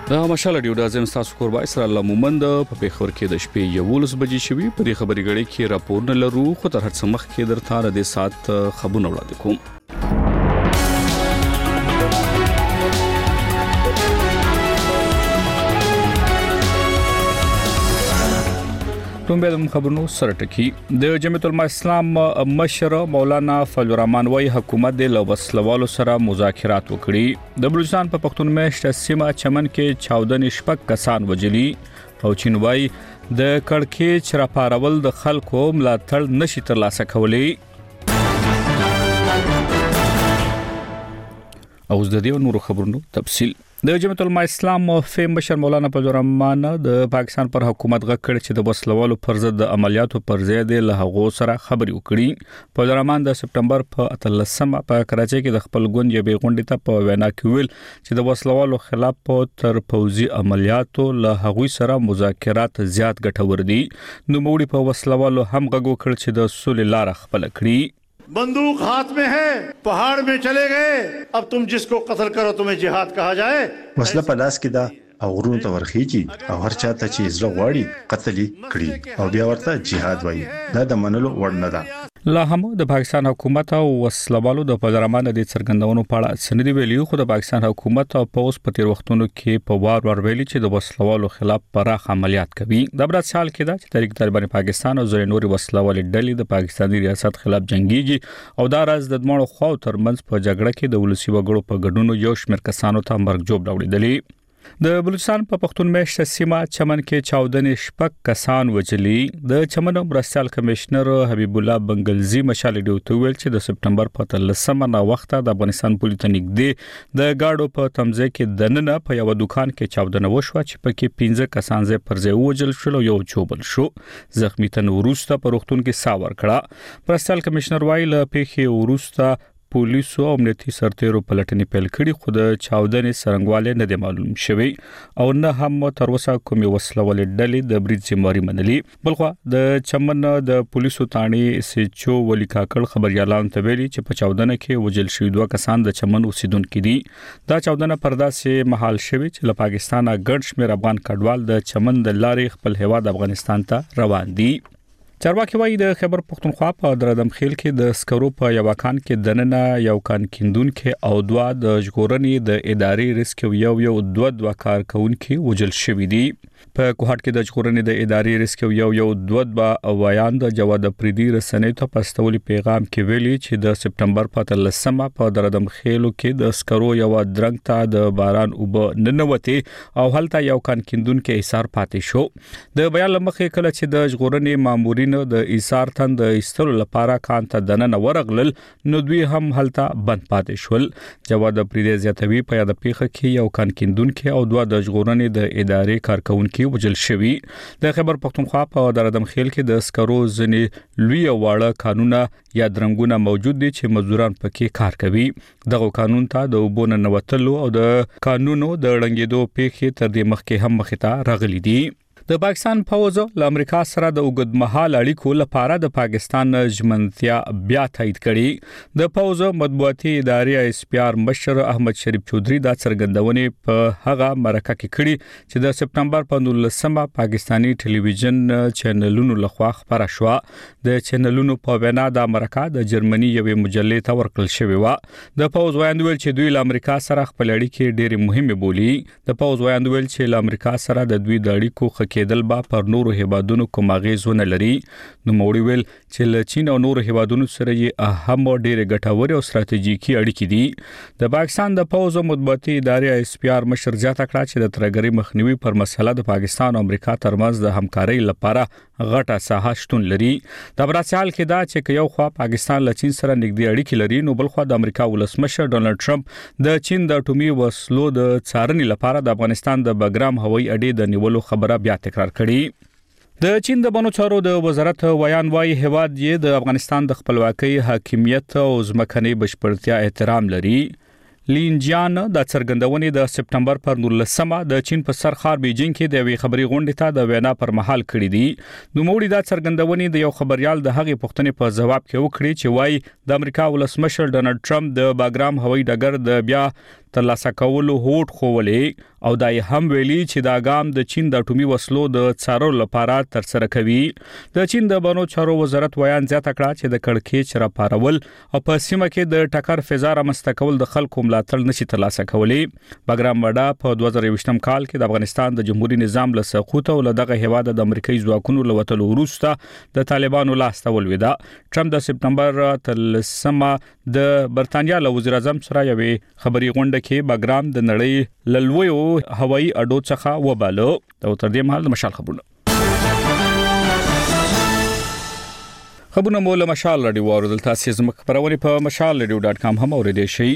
دا مشال ډیو د ازم تاسو کور وای سره الله مومند په پیښور کې د شپې 11 بجې شوي په دې خبري غړي کې راپور نه لرو خو تر هڅه مخ کې درته د سات خبرونه وړاندې کوم. کوم خبرونو سره ټکی د جمعیت العلماء اسلام مشر مولانا فضل الرحمن وای حکومت د لوسلوالو سره مذاکرات وکړي. د بلوچستان په پښتون مېشت سیمه چمن کې 14 شپږ کسان وجلي او چین وای د کڑکې چرپارول د خلکو ملاتړ نشي ترلاسه کولی. او د دې نورو خبرونو تفصیل د جمعیت العلماء اسلام موفي مشر مولانا فضل الرحمن د پاکستان پر حکومت غکړ چې د وسلوالو پر ضد د عملیاتو پر ځای د لهغو سره خبري وکړي. فضل الرحمن د سپټمبر په 13 په کراچۍ کې د خپل ګوند یوې غونډې ته په وینا کې ویل چې د وسلوالو خلاف په تر پوزي عملیاتو لهغوی سره مذاکرات زیات ګټور دي. نو موږ په وسلوالو هم غږ وکړ چې د سولې لار خپل کړي. बंदूक हाथ में है, पहाड़ में चले गए, अब तुम जिसको कत्ल करो तुम्हें जिहाद कहा जाए. मसला पलास की दा او غرونو ته ورخیږي او هر چاته چې زړه غواړي قتل کړي او بیا ورته جهاد وایي. دا د منلو وړ نه ده. لا هم د پاکستان حکومت او وسلوالو د پدرمان د څرګندونو په اړه سندې ویلي خو د پاکستان حکومت او پوس په تیر وختونو کې په وار ویلي چې د وسلوالو خلاف پراخ عملیات کوي. د برات سال کې دا چې تحریک طالبان پاکستان او ځینې نوري وسلوال ډلې د پاکستاني ریاست خلاف جنگيږي او دا راز د دمړو خو ترمنځ په جګړه کې د ولسی وګړو په ګډونو یو شمېر کسانو ته مرګ جوړ راوړي. د بلوچستان په پښتون مېشت سیمه چمن کې 14 شپږ کسان وجلي. د چمن مرستيال کمشنر حبیب الله بنگلزی مشال ډیو ته ویل چې د سپټمبر په 13 نه وخت د افغانستان پولیس نږدې د گاډو په تمځای کې دننه په یو دکان کې 14 وشو چې پکې 15 کسان زې پر ځای وجل شول یو چوبل شو. زخمی تن ورسته په روغتون کې ساور کړه. مرستيال کمشنر وایي له پیښې ورسته پولیسو او امنیتي سرتیرو پلټنې پیل کړي خو د 14 سرنګواله نه دی معلوم شوی او نه هم تر اوسه کومې وسلوالې ډلې د برید ذمہواری منلي. بلخو د چمن د پولیسو تانی سچو ولی کاکړ خبريالان ته ویلي چې په 14 کې وجل شوی دوه کسان د چمن اوسیدونکو دي. دا 14 پرداسې محل شوی چې له پاکستانه ګډ شمیر افغان کډوال د چمن د لارې خپل هیواد افغانستان ته روان دي. چارواکي وایي د خیبر پختونخوا په درادم خیل کې د سکرو په یو کان کې دننه یو کان کیندون کې او دوا د ژغورنې د ادارې ریسکیو یو دوه کارکونکو وجل شوی دي. په کوهټ کې د ژغورنې د ادارې ریسکیو یو دوه وایان د جواد پریدي رسنۍ ته پستولي پیغام کې ویلي چې د سپټمبر په 13 په درادم خیلو کې د سکرو یو درنګ ته د باران وب ننوتي او هلته یو کان کیندون کې ایثار پاتې شو. د بیان لمخې کله چې د ژغورنې مامورین د ایثار تند استلو لپاره کان ته دننه ورغلل نو دوی هم هلته بند پاتې شول. جواد پریدي زیاتوي په یاد پیښه کې یو کان کیندون کې او دوه د ژغورنې د ادارې کارکونکو وجل شوی. د خیبر پختونخوا په درادم خیل کې د سکرو ځنې لوی واړه قانونا یا درنګونه موجود دي چې مزدوران پکې کار کوي. دغه قانون ته د وبونه نوتلو او د قانونو د رنګېدو پیښې تر دې مخکې هم مخته راغلي دي. د پاکستان فوج له امریکا سره د اوږدمهال اړیکو لپاره د پاکستان ژمنتیا بیا تایید کړي. د فوج مطبوعاتي ادارې اس پی آر مشر احمد شریف چودھری دا څرګندونه په هغه مرکه کې کړي چې د سپټمبر په 19 پاکستانی ټلویزیون چینلونو لخوا خبره شو. د چینلونو په وینا د امریکا د جرمني یوې مجلې ته ورکړل شوی و. د فوج وایي چې دوی له امریکا سره خپل اړیکې ډېرې مهمه بولي. د فوج وایي چې له امریکا سره د دوی د اړیکو کېدل با پر نورو هیوادونو کوم اغیزونه لري. نو موړي ویل چې له چین او نورو هیوادونو سره یې اهم او ډېر ګټور او ستراتیژیکي اړیکې دي. د پاکستان د فوج مطبوعاتي ادارې اس پی آر مشر زیاته کړه چې د ترګری مخنیوي پر مسله د پاکستان او امریکا ترمنځ د همکارۍ لپاره غټه ساحه شتون لري. د براتسال کې دا چې یو خوا پاکستان له چین سره نږدې اړیکې لري نو بل خوا د امریکا ولسمشر ډونالد ټرمپ د چین د اټومي وسلو د څارنې لپاره د افغانستان د بګرام هوایي اډې د نیولو خبره بیا تکرار کړي. د چین د بنو چارو د وزارت ویان وایي هواد یې د افغانستان د خپلواکۍ حاکمیت او ځمکنۍ بشپړتیا احترام لري. لینجیان د څرګندونې د سپټمبر پر 19 د چین په سرخار بیجینګ کې د وی خبري غونډې ته د وینا پر مهال کړې دي. نو موړي دا څرګندونې د یو خبريال د هغې پوښتنې په جواب کې وکړي چې وایي د امریکا ولسمشر ډونالد ټرمپ د باګرام هوایي ډګر د بیا ترلاسه کولو هوډ خوولې او دای هم ویلي چې دا ګام د چین د اټومي وسلو د څارلو لپاره تر سره کوي. د چین د بانو چارو وزارت ویان زیاته کړه چې د کړکېچ را پارول او په سیمه کې د ټکر فضا رامنځته کول د خلکو ملاتړ نشي ترلاسه کولی. باګرام وډا په 2020 کال کې د افغانستان د جمهوریت نظام له سقوط او دغه هیواد د امریکایي ځواکونو له وټلو وروسته د طالبانو لاس ته ولويده. ټرمپ د سپټمبر تل سما د برتانیا له وزیر اعظم سره یوې خبري غونډه کې باګرام د نړۍ للویو هوایي اډو څخه وباله. او تر دې مهال د مشال خبرونه مو له مشال رادیو اوریدل. تاسو زموږ خبرونه په mashalradio.com هم اوریدئ شئ.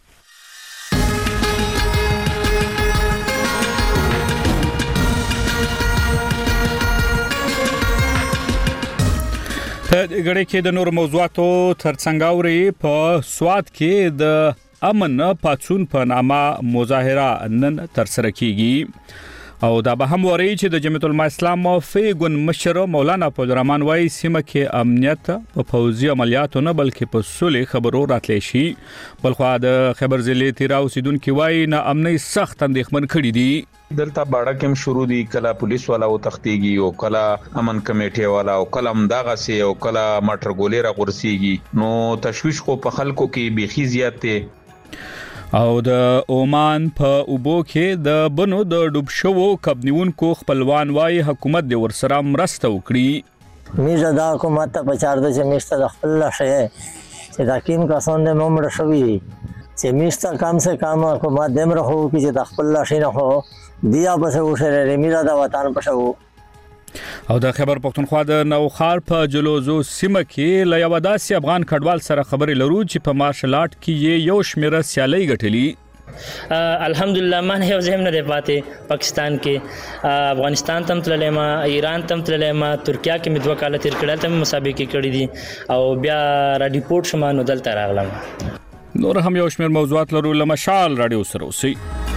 غړي کې د نور موضوعاتو ترڅنګ اوري په سواد کې د امن پاتون په نامه مظاهره نن تر سره کیږي او دا به هم وری چې د جمعیت العلماء اسلام فیګون مشر مولانا فضلرحمن وای سیمه کې امنیت په فوزي عملیاتو نه بلکې په صلح خبرو راتلی شي. بلخو د خبر ضلع تیرا اوسیدونکو وای نه امني سخت اندېښمن کړي دي. دلته باړه کوم شروع دي کله پولیس والا او تختيږي او کله امن کمیټه والا او کله مداغه سي او کله ماټر ګولې را غورسيږي. نو تشويش خو په خلکو کې بيخي زیات دي. او د اومان په اوبو کې د بنو د ډوب شوو کبنیونکو خپلوان وای حکومت د ورسره مرسته وکړي. میزه دا حکومت ته پچار د چمیشته د خپل لشه چې دا کیم کسان د ممړ شوی چې میشته کم سے کم حکومت دم رهو چې د خپل لشه نه هو دیا بس وشره میزه د وطن پښو. او د خبر پښتونخوا د نوخار په جلوزو سیمه کې له یو داسې افغان کډوال سره خبرې لرو چې په مارشل آرټ کې یو شمیره سیالي ګټلې. الحمدلله من یو زم نه دی پاتې پاکستان کې افغانستان تم تللې ما ایران تم تللې ما ترکیه کې مې 2 کال تیر کړل تم مسابقه کړې دي او بیا را ډیپورت شوم نو دلته راغلم. نور هم یو شمیر موضوعات لرو لمشال رادیو سره اوسئ.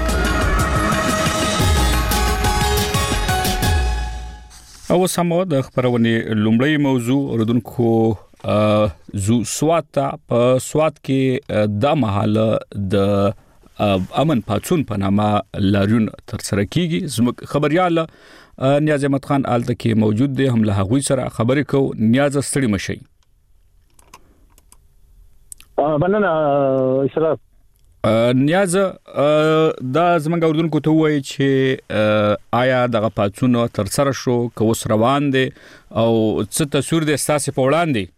او سمو د خبرونه لومړی موضوع اوردونکو زو سوات په سوات کې د محل د امن پاتون په نامه لاریون تر سره کیږي. زموږ خبريال نیاز احمد خان آلته کې موجود دی. هم له هغوی سره خبرې کو. نیاز ستړي مشي. بننه اسراف نیاز دا زمونږ اردوونکو ته وایي چې آیا دغه پاتون تر سره شو که اوس روان دي او څه تصویر د اساس په وړاندې؟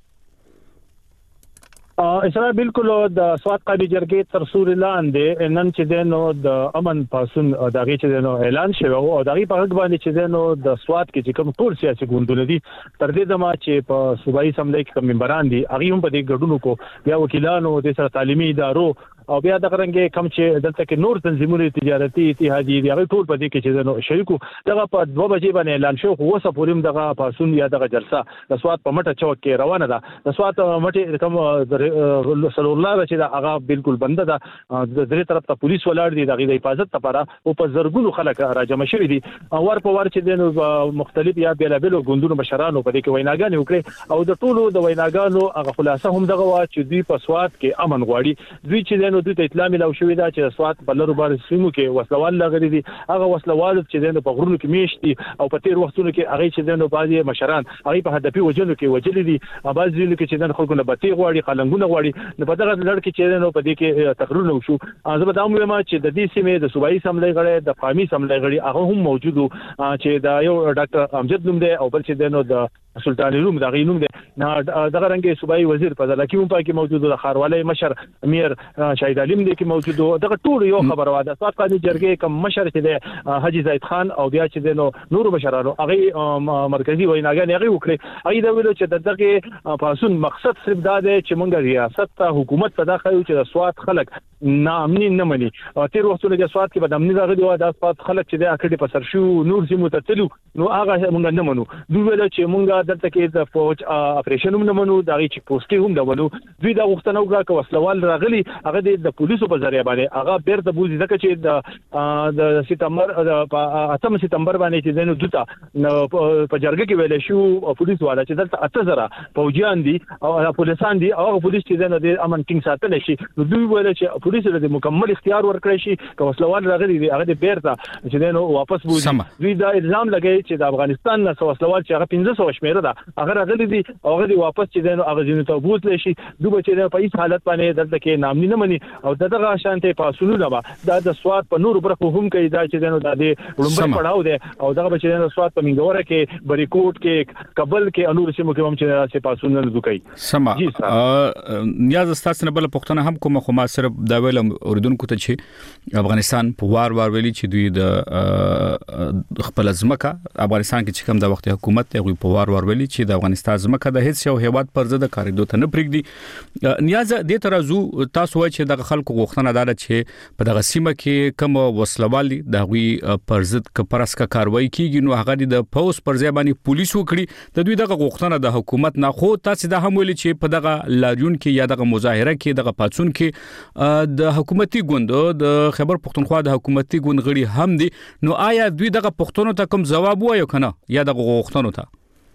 اسرا بالکل د سواد قابي جرګې تر سوري لاندې نن چې دنو د امن پاسون دغه چې دنو اعلان شوی او دغه په اړه باندې چې دنو د سواد کې چې کوم ټول سیاسي ګوندونه دي تر دې دمه چې په صوبایي سملې کې کوم ممبران دي هغه هم په دې ګډونو کو بیا وکیلانو د سره تعلیمي ادارو او بیا د غرنګ کم چې دلته کې نور تنظیمونه تجارتي اتحادیې دي هغه ټول په دې کې چې دنو شریکو دغه په 2 بجې باندې اعلان شو خو وسه پوریم دغه پاسون یا دغه جلسه د سواد په مټه چوک کې روانه ده. د سواد مټه کوم صلی الله چې دا هغه بالکل بنده ده. د درې طرف ته پولیس ولاړ دي دغه د حفاظت لپاره او په زرګونو خلک راجمع شوي دي. ور په ور چې دنو مختلف یا بیلابلو ګوندونو مشرانو په دې کې ویناګانې وکړي او د ټولو د ویناګانو هغه خلاصه هم دغه وا چې دوی په سواد کې امن غواړي. دوی چې دنو دوی ته اطلاع ملو شوې ده چې سواد په لرو بار سیمو کې وسلوال لغړي دي. هغه وسلوال چې دنو په غرونو کې میشتي او په تیر وختونو کې هغه چې دنو بعضي مشران هغه په هدفي وجلو کې وجلي دي. بعضي کې چې دنو خلکو نه بتی غواړي قلنګونه غواړي. نو په دغه لړ کې چې دنو په دې کې تقریر وشو. زه به دا وایم چې د دې سیمې د صوبایي سملې غړي د قومي سملې غړي هغه هم موجودو چې دا یو ډاکټر امجد نوم دی او بل چې دنو د سلطان روم د غینوم دی دغه رنګ صوبایي وزیر فضل حکیم په کې موجود د خاروالۍ مشر امیر شاهد علیم دی کې موجود دغه ټول یو خبر واده سواد قاضي جرګې کوم مشر چې دی حاجی زید خان او بیا چې دنو نور بشرانو هغه مرکزی ویناګان هغه وکړي. هغه دا ویلو چې دغه پاسون مقصد صرف دا دی چې مونږ ریاست ته حکومت ته داخلو چې د سواد خلک نامني نه مني. تیر وختونه کې سواد کې بدامني راغلي و د سواد خلک چې د اکړې په سر شو نور سیمو ته تلو نو هغه مونږ نه منو. دوی ویل چې مونږ دلته کې د فوج اپریشن هم نه منو دغه چې پوسټي هم نه منو. دوی دا وختونه وکړه چې وسلوال راغلي هغه د پولیسو په ذریعہ باندې هغه بیرته بوزي ځکه چې د سپتمبر په 8 سپتمبر باندې چې دنو دوتا په جرګه کې ویل شو پولیس والا چې دلته 8000 فوجیان دي او پولیسان دي او پولیس چې دنو د امن ټینګ ساتل شي. دوی ویل چې پولیسو ته مکمل اختیار ورکړی شي که وسلوال راغلي دي هغه د بیرته چې دنو واپس بوزي دوی دا الزام لګي چې د افغانستان نه وسلوال چې هغه 1500 شمیره ده هغه راغلي دي هغه دی واپس چې دنو هغه ځینې ته بوزل شي دوی چې په هیڅ حالت باندې دلته کې نامني نه مني او دغه شانته پاسونو نه د سواد په نور برخو هم کوي دا چې دنو د لومبر پړاو ده او دغه چې دنو سواد په منګوره کې بریکوټ کې کابل کې انور سیمو کې هم چې پاسونو نه دوکي سما نیاز استاسو نه بل پښتنه هم کومه خو ما صرف دا ویل اوریدونکو ته چې افغانستان په وار ویلي چې دوی د خپل ځمکه افغانستان کې چې کوم د وخت حکومت دی په وار ویلي چې د افغانستان ځمکه د هیڅ یو هیواد پر ضد کاریدو ته نه پرېږدي نیاز دې ترازو تاسو وایي چې د خلکو غوښتنه ده چې په دغه سیمه کې کوم وسلوالي د غوي پر ضد کپرسکه کاروایی کیږي نو هغه د پوس پر ځای باندې پولیس وکړي د دوی دغه غوښتنه د حکومت نه خو تاسو دا هم ویلي چې په دغه لاریون کې یا دغه مظاهره کې دغه پاتون کې د حکومتي ګوند د خیبر پختونخوا د حکومتي ګوند غړي هم دي نو آیا دوی دغه پښتنو ته کوم جواب وایو کنه یا دغه غوښتنو ته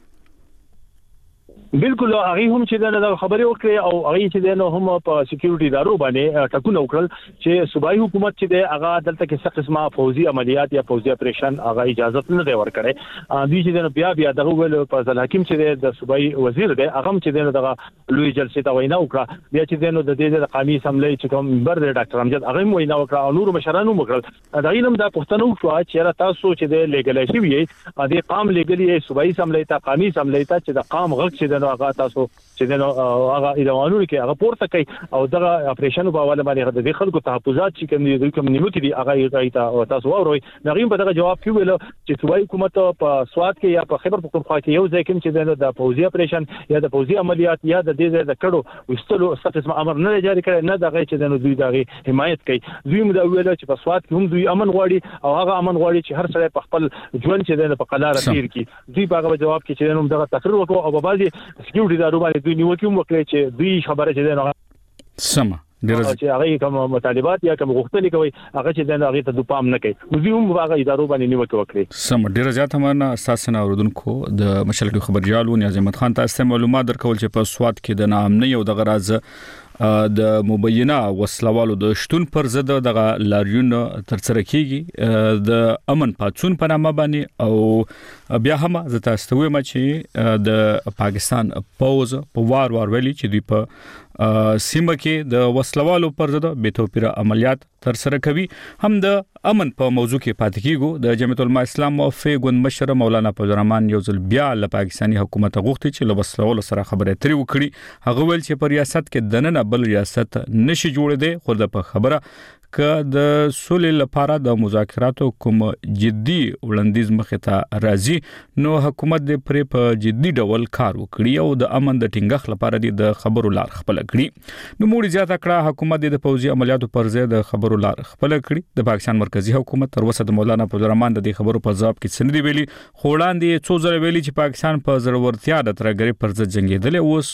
بالکل هغه هم چې دا خبرې وکړي او هغه چې دا هم په سکیورټي ادارو باندې ټکونه وکړل چې صوبایي حکومت چې دا هغه دلته کې څه قسمه فوزي عملیات یا فوزي اپریشن هغه اجازه نه دی ورکړي دوی چې دا بیا دغه ویل په ځل حکیم چې د صوبایي وزیر دی هغه چې دغه لوی جلسې ته وینا وکړه بیا چې د دې د قومي اسمبلی چې کوم منبر دی ډاکټر امجد هغه وینا وکړه او نور مشرانو وکړل دا علم د پښتنو شو چې تاسو چې د لیګل شي وي د قام لیګلی صوبایي اسمبلی ته قومي اسمبلی ته چې د قام غږ چې هغه تاسو چې دنو هغه ادوانو کې هغه پورته کوي او دغه اپریشن په حواله باندې د خلکو تحفظات چې کوم دي کوم نیمه کې دي هغه تاسو وروي نغیم په دغه جواب کې ویل چې صوبایي حکومت په سواد کې یا په خیبر پختونخوا کې یو ځای کې چې د فوزي اپریشن یا د فوزي عملیات یا د دې د کډو وستلو ستاسو امر نه جاری کړي نه دغه چې دنو دوی دغه حمایت کوي دوی مو ویل چې په سواد کې هم دوی امن غواړي او هغه امن غواړي چې هر سړی په خپل ژوند چې د په قلاره تیر کی دوی په هغه جواب کې چې دغه تقریر وکړو او په بعضي سکیورټي ادارو باندې دوی نیوکه وکړي چې دوی خبره چې نه سم چې هغه کوم مطالبات یا کوم غوښتنې کوي هغه چې د هغه ته دوپام نه کوي دوی هم هغه ادارو باندې نیوکه وکړي سم ډیر زیات همنا اساسا اوردونکو د مشرک خبرجالو نیاز احمد خان تاسو معلومات درکول چې په سواد کې د نامنۍ او د غراز د مبینه وسلوالو د شتون پر ضد دغه لاریون ترڅره کیږي د امن پاتون په نامه باندې او بیا هم زه تاسو وایم چې د پاکستان پوز په وار ویلي چې دوی په سیمه کې د وسلوالو پر ضد بے توپیره عملیات ترسره کوي هم د امن په موضوع کې پاتې کیږي د جمعیت العلماء اسلام موافق ګوند مشر مولانا فضل الرحمن یو ځل بیا له پاکستاني حکومت غوښتي چې له وسلوالو سره خبرې اترې وکړي هغه ویل چې په ریاست کې دننه بل ریاست نشي جوړېدي خو د په خبره که د سولې لپاره د مذاکراتو کوم جدي وړاندیز مخه ته راځي نو حکومت دې پرې په جدي ډول کار وکړي او د امن د ټینګښت لپاره د خبرو لار خپل کړي نو موږ زیاته کړه حکومت د فوزي عملیاتو پر ځای د خبرو لار خپل کړي د پاکستان مرکزی حکومت تر اوسه د مولانا فضل الرحمن د خبرو په ځواب کې سندې ویلي خوړاندې څو ځله ویلي چې پاکستان په ضرورتیا د ترګری پر ضد جنگیدل اوس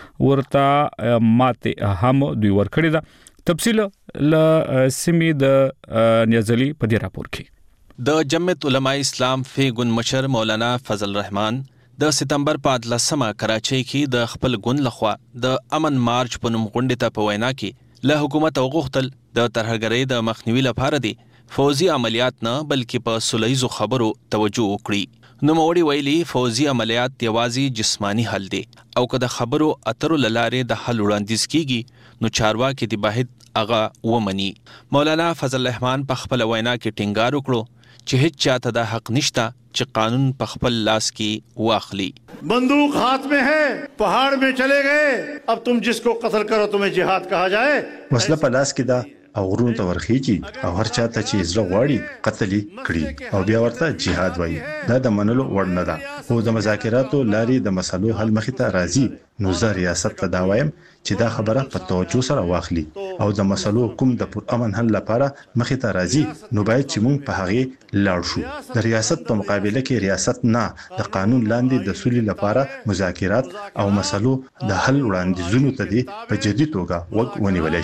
ورته ماته هم دوی ورکړي دا تفصیل ل سیمې د نیازلی په دې راپور کې د جمعیت علماء اسلام فیګون مشر مولانا فضل الرحمن د سپتمبر په 18 کراچۍ کې د خپل ګوند لخوا د امن مارچ په نوم غونډه ته په وینا کې له حکومت غوښتل د ترهګرۍ د مخنیوي لپاره دي فوزي عملیات نه بلکې په سولهیزو خبرو توجه وکړي نو موري ویلي فوزي عملیات یوازې جسمانی حل دي او که د خبرو اترو لاره د حل وړاندیز کیږي نو چارواکي دی باید اغا ومني مولانا فضل الرحمن په خپل وینا کې ټینګار وکړو چې هیڅ چاته د حق نشته چې قانون په خپل لاس کې واخلي बंदूक हाथ में है पहाड़ में चले गए अब तुम जिसको कत्ल करो तुम्हें जिहाद कहा जाए وسله په لاس کې ده او غرونو ته ورخیږي او هر چاته چې زړه غواړي قتل کړي او بیا ورته جهاد وایي دا د منلو وړ نه ده او د مذاکراتو لاري د مسلو حل مخې ته راځي نو زه ریاست ته دا وایم چې دا خبره په توجه سره واخلي او د مسلو کوم د پر امن حل لپاره مخې ته راځي نو باید چې موږ په هغه لاړ شو د ریاست په مقابله کې ریاست نه د قانون لاندې د سولې لپاره مذاکرات او مسلو د حل وړاندیزونو ته په جدي توګه وګ ونیول شي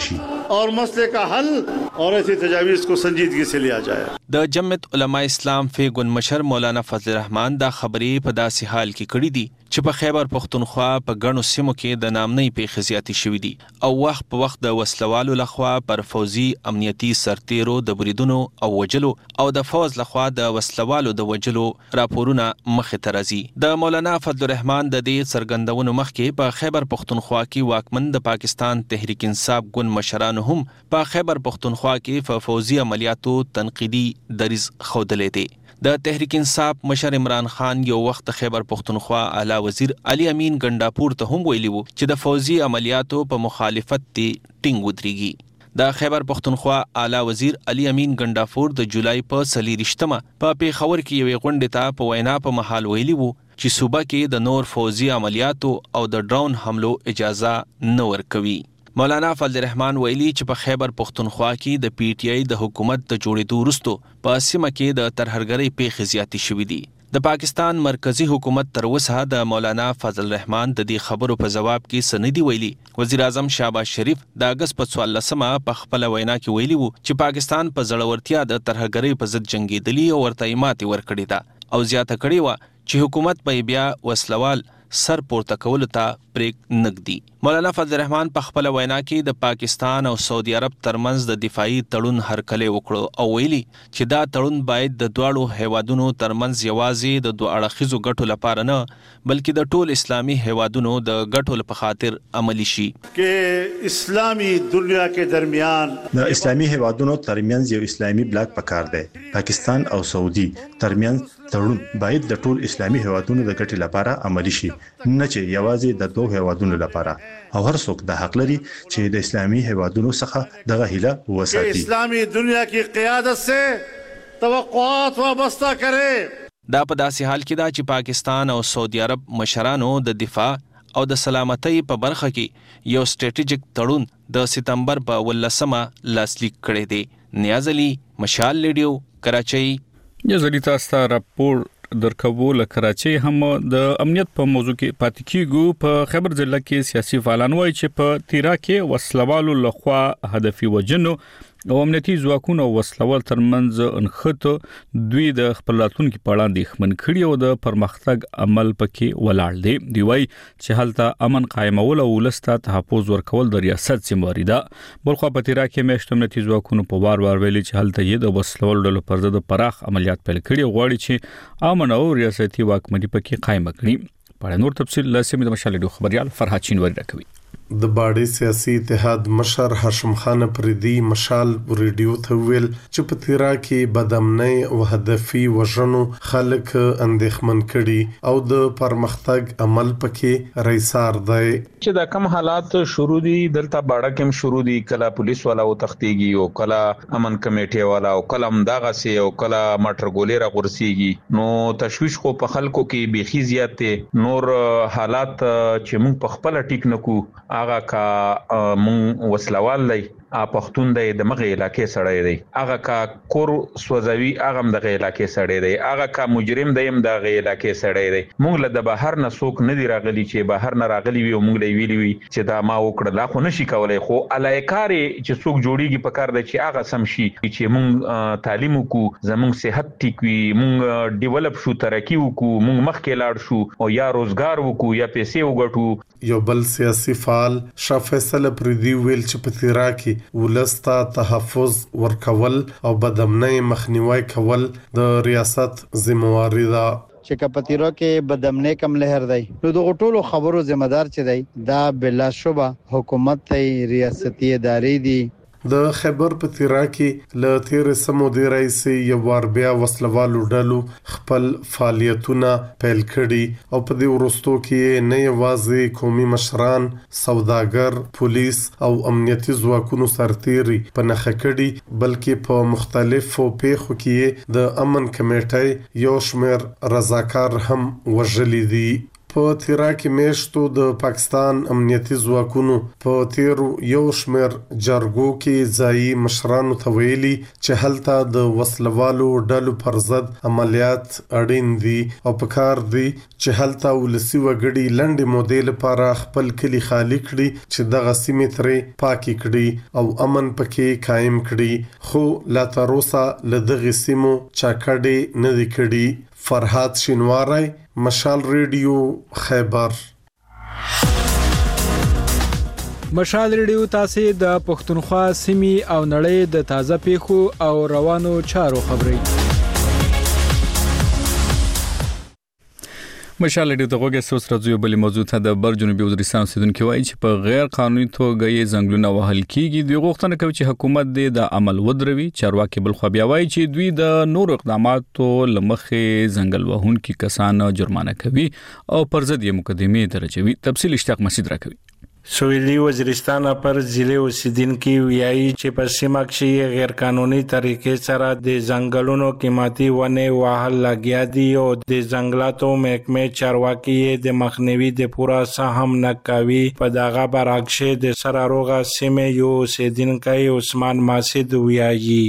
और मसले का हल और ऐसी तजावीज़ को संजीदगी से लिया जाए। د جمعیت علماء اسلام فیګون مشر مولانا فضل الرحمن دا خبرې په داسې حال کې کړې دي چې په خیبر پښتونخوا په ګڼو سیمو کې د نامنۍ پیښې زیاتې شوې دي او وخت په وخت د وسلوالو لخوا پر فوزي امنیتي سرتیرو د بریدونو او وجلو او د فوز لخوا د وسلوالو د وجلو راپورونه مخې ته راځي. د مولانا فضل الرحمن د دې څرګندونو مخکې په خیبر پښتونخوا کې واکمن د پاکستان تحریک انصاف ګوند مشرانو هم په خیبر پښتونخوا کې په فوزي عملیاتو تنقیدي دریځ ښودلی دی. د تحریک انصاف مشر عمران خان یو وخت خیبر پښتونخوا اعلی وزیر علي امین ګنڈاپور ته هم ویلي وو چې د فوزي عملیاتو په مخالفت ټینګ ودرېږي. د خیبر پښتونخوا اعلی وزیر علي امین ګنڈاپور د جولای په 24مه په پیښور کې یوې غونډې ته په وینا په مهال ویلي وو چې صوبه کې د نور فوزي عملیاتو او د ډرون حملو اجازه نه ورکوي. مولانا فضل الرحمن ویلي چې په خیبر پښتونخوا کې د پی ټی آی د حکومت د جوړېدو وروسته په سیمه کې د ترهګرۍ پیښې زیاتې شوې دي. د پاکستان مرکزی حکومت تر اوسه د مولانا فضل الرحمن د دې خبرو په جواب کې سندي ویلي. وزیر اعظم شهباز شریف د اگست په 14مه په خپل وینا کې ویلي وو چې پاکستان په زړورتیا د ترهګرۍ په ضد جنگیدلی او ورته ماتې ورکړې ده او زیاته کړې و چې حکومت په بیا وسلوال سر پورته کولو ته پرېږ نږدي. مولانا فضل الرحمن په خپل وینا کې د پاکستان او سعودي عرب ترمنځ د دفاعي تړون هرکلی وکړو او ویلي چې دا تړون باید د دواړو هیوادونو ترمنځ یوازې د دوه اړخیزو ګټو لپاره نه بلکې د ټول اسلامي هیوادونو د ګټو په خاطر عملی شي. کې اسلامي دنیا کې درمیان د اسلامي هیوادونو ترمنځ یو اسلامي بلاک پکار دی. پاکستان او سعودي ترمنځ تړون باید د ټول اسلامي هیوادونو د ګټې لپاره عملی شي نه چې یوازې د دوه هیوادونو لپاره. او هر څوک د حق لري چې د اسلامي هیوادونو څخه دغه هیله وساتي. اسلامي دنیا کی قیادت سے توقعات وابستہ کرے. دا په داسې حال کې دا چې پاکستان او سعودي عرب مشرانو د دفاع او د سلامتۍ په برخه کې یو سټریټیجیک تړون د سپتمبر په 18مه لاسلیک کړی دی. نیاز علي، مشال ریډیو، کراچۍ. یزدی تاسو ته راپور درکوو. له کراچۍ هم د امنیت په موضوع کې پاتې کیږو. په خیبر ضلع کې سیاسي فعالان وایي چې په تیرا کې وسلوالو لخوا هدفي وجنو او امنیتي ځواکونو او وسلوال ترمنځ انخته دوی د خپل راتلونکي په اړه اندېښمن کړي او د پرمختګ عمل پکې ولاړ دی. دی وایي چې هلته امن قائمول او ولسته تحفظ ورکول د ریاست ذمہواری ده. بلخو په تیرا کې مېشت امنیتي ځواکونو په وار ویلي چې هلته یې د وسلوال ډلو پر ضد پراخ عملیات پیل کړي او غواړي چې امن او ریاستي واکمني پکې قائم کړي. په نور تفصیل لاسمه د مشال خبريال فرحات چینوری راکوي. د باډي سیاسي اتحاد مشر هاشم خان پردي مشال ریډیو ته ویل چې په تیرا کې بدامنۍ او هدفي وژنو خلک اندېښمن کړي او د پرمختګ عمل پکې رئیسار دی. چې دا کم حالات شروع دي دلته باډه کې شروع دي، کله پولیس والا او تختيږي او کله امن کمیټي والا او کله مداغه سي او کله ماټر ګولې را غورسيږي. نو تشويش خو په خلکو کې بيخي زیاته نور حالات چې موږ په خپل ټیک نکو هغه کا مون وسلوال دی پښتون دی د مغه علاقې سړی دی، هغه کا کور سوځوي هغه د علاقې سړی دی، هغه کا مجرم دی د علاقې سړی دی. مونږ له د بهر نه څوک نه دی راغلی چې بهر نه راغلی وي او مونږ له ویلی وي چې دا ما وکړه لا خو نشي کولای. خو الایکاري چې څوک جوړیږي په کار دی چې هغه سم شي چې مونږ تعلیم وکړو، زمونږ صحت ټیک وي، مونږ ډیولپ شو، ترقی وکړو، مونږ مخکې لاړ شو او یا روزګار وکړو یا پیسې وګټو. یو بل سیاسي فعال شاه فیصل پردي ویل چې په تیرا کې ولستا تحفظ ورکول او بدامنۍ مخنیوي کول د ریاست ذمہواری ده. چې کپتیرو کې بدامنۍ کم لهر دی نو د ټولو خبرو ذمہ دار چې دی دا بلا شبه حکومت ته ریاستي ادارې دي. د خیبر په تیرا کې ل تیر سمو دی رئیس یو ور بیا وسلوالو ډلو خپل فعالیتونه پیل کړي او په دې ورستو کې نه یوازې قومي مشران، سوداګر، پولیس او امنیتي ځواکونو سرتیري په نخښه کړي بلکې په مختلفو پیښو کې د امن کمیټې یو شمېر رضاکار هم وژلي دي. په تیرا کې میشتو د پاکستان امنیتي ځواکونو په تیرو یو شمېر جرګو کې ځایي مشرانو ته ویلي چې هلته د وسلوالو ډلو پر ضد عملیات اړین دي او پکار دي چې هلته ولسي وګړي لنډې مودې لپاره خپل کلي خالي کړي چې دغه سیمې ترې پاکي کړي او امن پکې قائم کړي خو لا تر اوسه له دغه سیمو چاکړې نه دي کړي. فرحات شینواری، مشال ریډیو، خیبر. مشال ریډیو تاسو د پښتونخوا سیمې او نړۍ د تازه پیښو او روانو چارو خبري. مشال ډیو دغه سوس راځي بلې موضوع ته د بر جنوبي وزیرستان اوسیدونکو وایي چې په غیر قانوني توګه یې ځنګلونه وهل کیږي. دوی غوښتنه کوي چې حکومت د عمل ودروي. چارواکي بل خو بیا وایي چې دوی د نور اقداماتو لمخې ځنګل وهونکي کسان جرمانه کوي او پر ضد یې مقدمه درجوي. تفصیل اشتاق مسعود راکوي. سویلی وزیرستان پر ضلع اوسیدونکو ویایي چې په سیمه کې غیر قانوني طریقې سره د ځنګلونو قیمتي ونه وهل لګیا دي او د ځنګلاتو محکمې چارواکي د مخنیوي د پوره سهم نه کوي. په دغه برعکس د سراروغه سیمه یو اوسیدونکو عثمان ماسد ویایي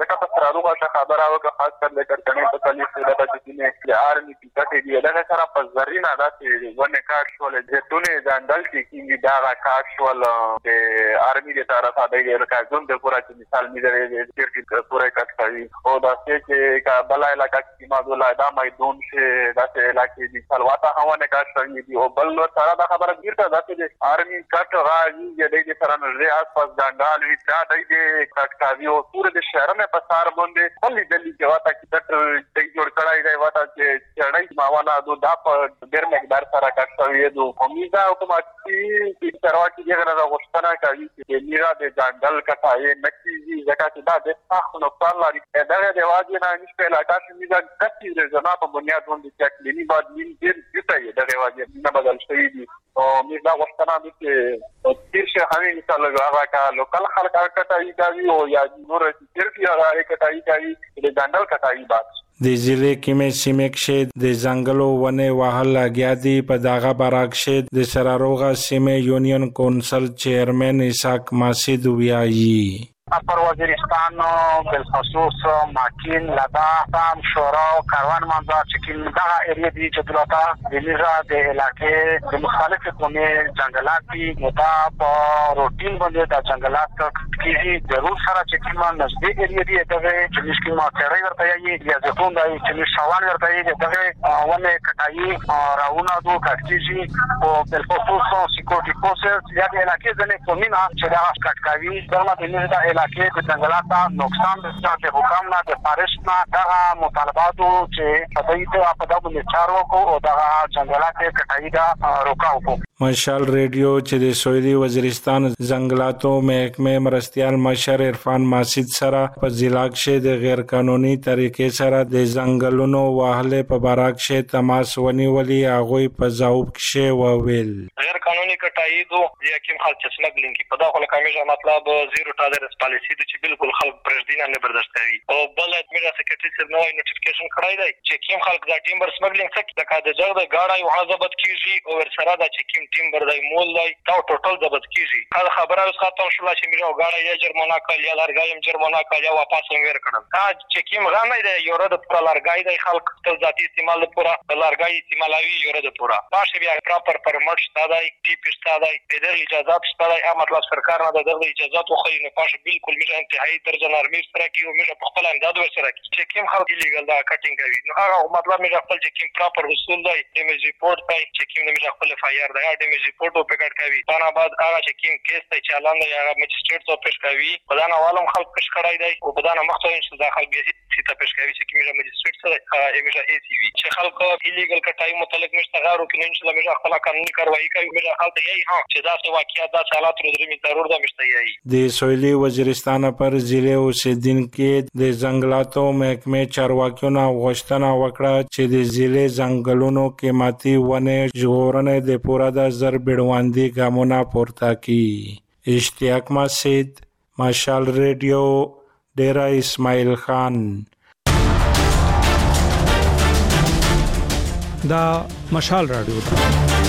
خبر او که خاص کر لیکر کنه په کلی سره د چې آرمي پټې دی دا سره په زرینا داسې ونه کار شول د ټونه ځندل چې دا کار شول د آرمي د طرفه د راځون د پورا چې مثال می درې چې پورا کټ کوي او دا چې کا بل علاقہ کې ما دوله دا میدون چې داسې علاقې دي سلواته هونه کار کوي دی او بل سره دا خبره ګرځي دا چې آرمي کټ راځي د سره نه آس پاس ځندال وي دا د کټ کوي او پورا د شهر نه په سار باندې خلی دلی کې واته چې د جوړ کړای دی واته چې چړای ماوانا دا په ډېر مقدار سره کټوي دو امیدا اتوماتیکي چې چرواکي دغه غوښتنه کوي چې میرا د ځنګل کټای نکېږي ځکه چې دا د تاسو نقصان لري دا د واجب نه نشته علاقه چې میرا کټي د زما په بنیاد باندې چې کلینی بعد مين ډېر ډېر د واجب نه بدل شوی دي او میرا غوښتنه دي چې تیر شه همي مثال هغه کا لوکل خلک کټای کوي او یا نور چې هغه کټای کوي د ځنګل کټای بعد د ضلع کې سیمه د ځنګلو ونه وهل لګیا دي. په دغه برعکس د سراروغه سیمه یونین کونسل چیرمن اسحاق ماسد ویایي اپر وزیرستان بالخصوص ماکین لدا تام شورا او کاروان منځ چې دا ایریا دي چې دلته د لیزا د علاقې د مختلفو قومي ځنګلات دي دا په روټین باندې د ځنګلات کې ضرور سره چې کومه نږدې ایریا دي دغه چې کومه تیرې ورته یي یا ځکه دا چې شوال ورته یي دغه ونه کټایي راونه دوه کټکیږي او بالخصوص سکیورټي فورسز یا د علاقې ځنه قومي نه چې دا کټکاوي دغه د لیزا علاقې د ځنګلاتو نقصان د حکومت نه د فارست نه دغه مطالباتو چې په دې په دغه چارواکو او دغه ځنګلاتو کټایي دا روکاو. مشال ریډیو چې د سویلی وزیرستان ځنګلاتو محکمې مرستيال مشر عرفان ماسد سره په ضلع کې د غیر قانوني طریقې سره د ځنګلونو وهلې په برعکس تماس ونیولي هغه په ځواب کې وویل غیر قانوني کټایي دو یا کوم خلک چې سمګلینګ په دغه لکه مطلب زیرو ټالرنس پالیسی د چې بالکل خلک پرېږدي نه برداشت کوي او بل میرا سیکریټری سره نوې نوټیفیکیشن کړای دی چې کوم خلک دا ټیمبر سمګلینګ څخه د کاده ځای د گاډي او ضبط کیږي او سره دا چې کوم ټیمبر دی مول دی دا ټوټل ضبط کیږي دا خبره اوس ختم شوه چې میرا گاډي یا جرمانه کړي یا لارګایم جرمانه کړي یا واپس ور کړل دا چې کوم غانې دی یو رد پر لارګای دی خلک خپل ذاتی استعمال لپاره لارګای استعمالوي یو رد پورا باشه بیا پراپر پرمټ ستادای ټی پی ستادای د اجازه ستادای مطلب سرکار نه د اجازه خو خو نه پاشه بالکل میشه انتهایی درجه نرمي سره کیو میشه په خپل انداز ور سره چې کوم خلک ایلیګل دا کټینګ کوي نو هغه مطلب میشه خپل چې کوم پراپر رسول دی ډیمیج ریپورت پای چې کوم میشه خپل فایر دی ډیمیج ریپورت او پکټ کوي دا بعد هغه چې کوم کیس ته چالان دی هغه مجستریټ ته پیش کوي په دا عوالم خلک پیش کړای دی او په دا مخته چې داخل به ته پیش کوي چې کوم مجستریټ سره میشه ای سی وی چې خلک ایلیګل کټای متعلق مشته غارو کې ان شاء الله میشه خپل قانوني کاروایی کوي میشه خلک یې ها چې دا څه واقعیت دا حالات ورو می ضرور دا مشته یې د سویلی وزیرستان پر ضلع اوسیدونکو د ځنګلاتو محکمې چارواکیو غوښتنه وکړه چې د ضلع ځنګلونو قیمتي ونه ژغورنې د پوره د زر بیړواندي ګامونه پورته کړي. اشتیاق مسعود، مشال ریډیو، ډیره اسماعیل خان. دا مشال رادیو ده.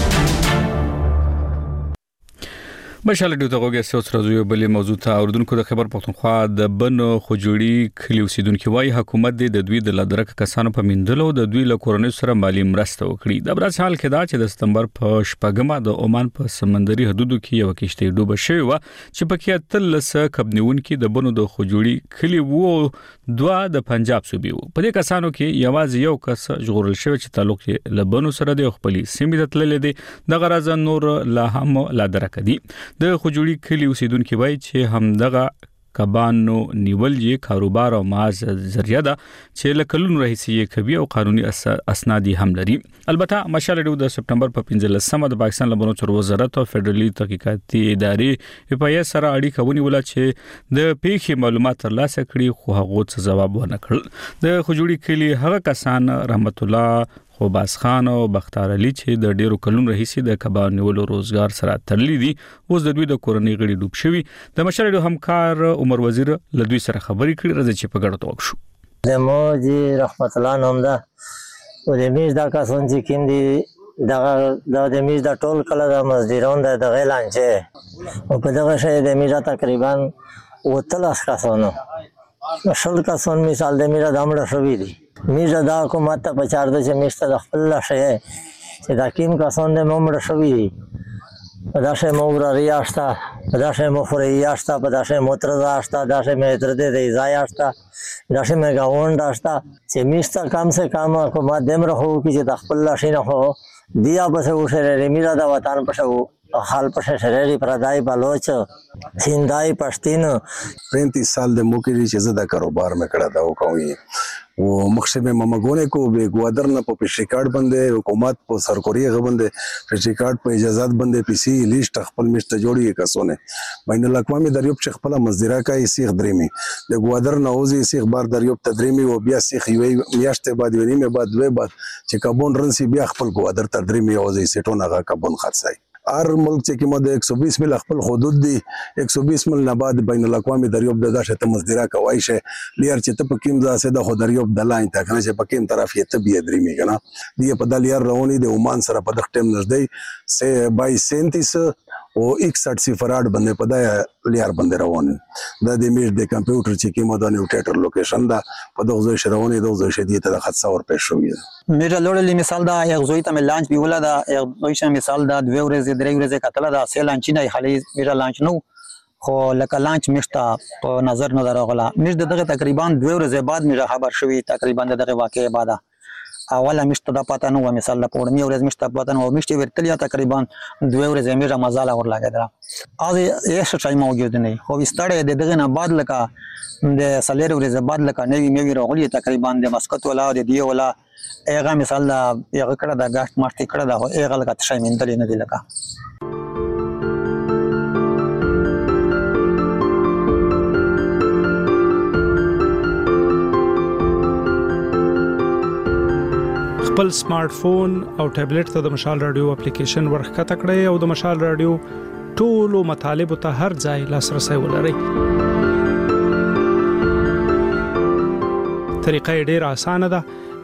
مشال رادیو ته غوږی سوس راځو یو بلې موضوع ته اوردونکو د خبر پښتونخوا د بنو خجوړي کلی اوسیدونکو وايي حکومت د دوی د لادرک کسانو په میندلو د دوی له کورنۍ سره مالی مرسته وکړي. د برس حال کې دا چې د سپتمبر په شپږمه د عمان په سمندري حدودو کې یو کشته ډوبه شوې و چې پکې تلسه کبنیونکو د بنو د خجوړي کلی وو دوا د پنجاب صوبې وو. په دې کسانو کې یوازې یو کس ژغورل شوی چې تعلق یې له بنو سره د خپل سیمې ته تللی دی. د غرض نور لا هم لادرک دي. د خجوړي کلی اوسیدونکو وایي چې همدغه کبانو نیول یې کاروبار او ماز ذریعہ ده چې لکلون رئیسي کوي او قانوني اسناد هم لري. البته مشال رادیو د سپتمبر په 15مه د پاکستان لبنو چارو وزارت او فدرالي تحقیقاتي ادارې په سره اړیکه ونیول چې د پیښې معلومات ترلاسه کړي خو هغه څه جواب ونه کړل. د خجوړي کلی هغه کسان رحمت الله خوباس خان او بختار علي چې د ډیرو کلونو راهیسې د کبان نیولو روزګار سره تړلي دي اوس د دوی د کورنۍ غړي ډوب شوي. د مشر همکار عمر وزیر له دوی سره خبرې کړې راځي چې په ګډه توګه شو. د موجي رحمت الله نوم ده او د میز دا کسان چې کیندي د میز د ټول کله د مزدوران د غیلان چې او په دغه شی د میز تقریبا 30 کسانو شل کسان مثال د میز د امړه شوي دي. میزه دا حکومت ته پچار ده چې میشته د خپل لشه چې دا کیم کسان د ممړه شوي دي. په داسې مورری آشتا په داسې مفری آشتا په داسې مترز آشتا داسې مترده د ایزای آشتا داسې مګاوند آشتا چې میشته کم سے کم حکومت دم رهو چې د خپل لشه نه هو دیا بس وشره میرا د وطن پښو حال پښه شری پردای بلوچ سیندای پښتین 35 سال د موکری چې زدا کاروبار مې کړه دا وکوي و مخشه به ممګونه کو به ګوادر نه په پیشي کارت باندې حکومت په سرکوري غوندې پیشي کارت په اجازهات باندې پیسي لیست خپل مشته جوړي کسونه بین الاقوامي دریوب چې خپل مزدورا کوي سیخ دریمي د ګوادر نه اوزي سیخ بار دریوب تدریمي او بیا سیخ وي میاشته بعد ونیمه بعد وې بعد چې کابون رنسي بیا خپل ګوادر تدریمي اوزي سټونه غا کابون خرڅای. هر ملک چې کومه د 120 مل خپل حدود دي 120 مل نه بعد بین الاقوامي دریوب د داشه ته مزدورا کوي شه لیر چې ته په کیم ځاسه د خو دریوب د لاین ته کنه چې په کیم طرف یې ته بیا درېمي کنه دی په دال یار رواني د عمان سره په دغه ټیم نږدې سه 2237 او 61 صفرات باندې په دای لیر باندې روان د میز د کمپیوټر چې کومه د نیوټیټر لوکیشن دا په دغه ځای شرواني دغه ځای شدي ته د حادثه ور پېښ شوې میرا لوړلې مثال دا یو ځای ته لانچ بیوله دا یو ځای مثال دا 2 ورځې 3 ورځې کتل دا سه لانچ نه خالي میرا لانچ نو خو لکه لانچ مشتا په نظر راغله مش دغه تقریبا 2 ورځې بعد میرا خبر شوې تقریبا دغه واقعې بعد اوله مشته د پاتانو و مثال د پورنی ورځ مشته پاتانو او مشته ورتلیا تقریبا 2 ورځې میرا مزاله ور لاګیدل از یې څه موجود نه خو وستړې دغه نه بعد لکه د سالیر ورځې بعد لکه نوی میوي راغلی تقریبا د مسقط ولا د دی ولا ایغه مثال دا یو کړه د غاښ مارتي کړه دا ایغه لکه تشای مندل نه دی لکه خپل سمارټ فون او ټابلیټ ته د مشال رادیو اپلیکیشن ورخته کړئ او د مشال رادیو ټولو مطالب ته هر ځای لاسرسي ولرئ. طریقه ډېره اسانه ده.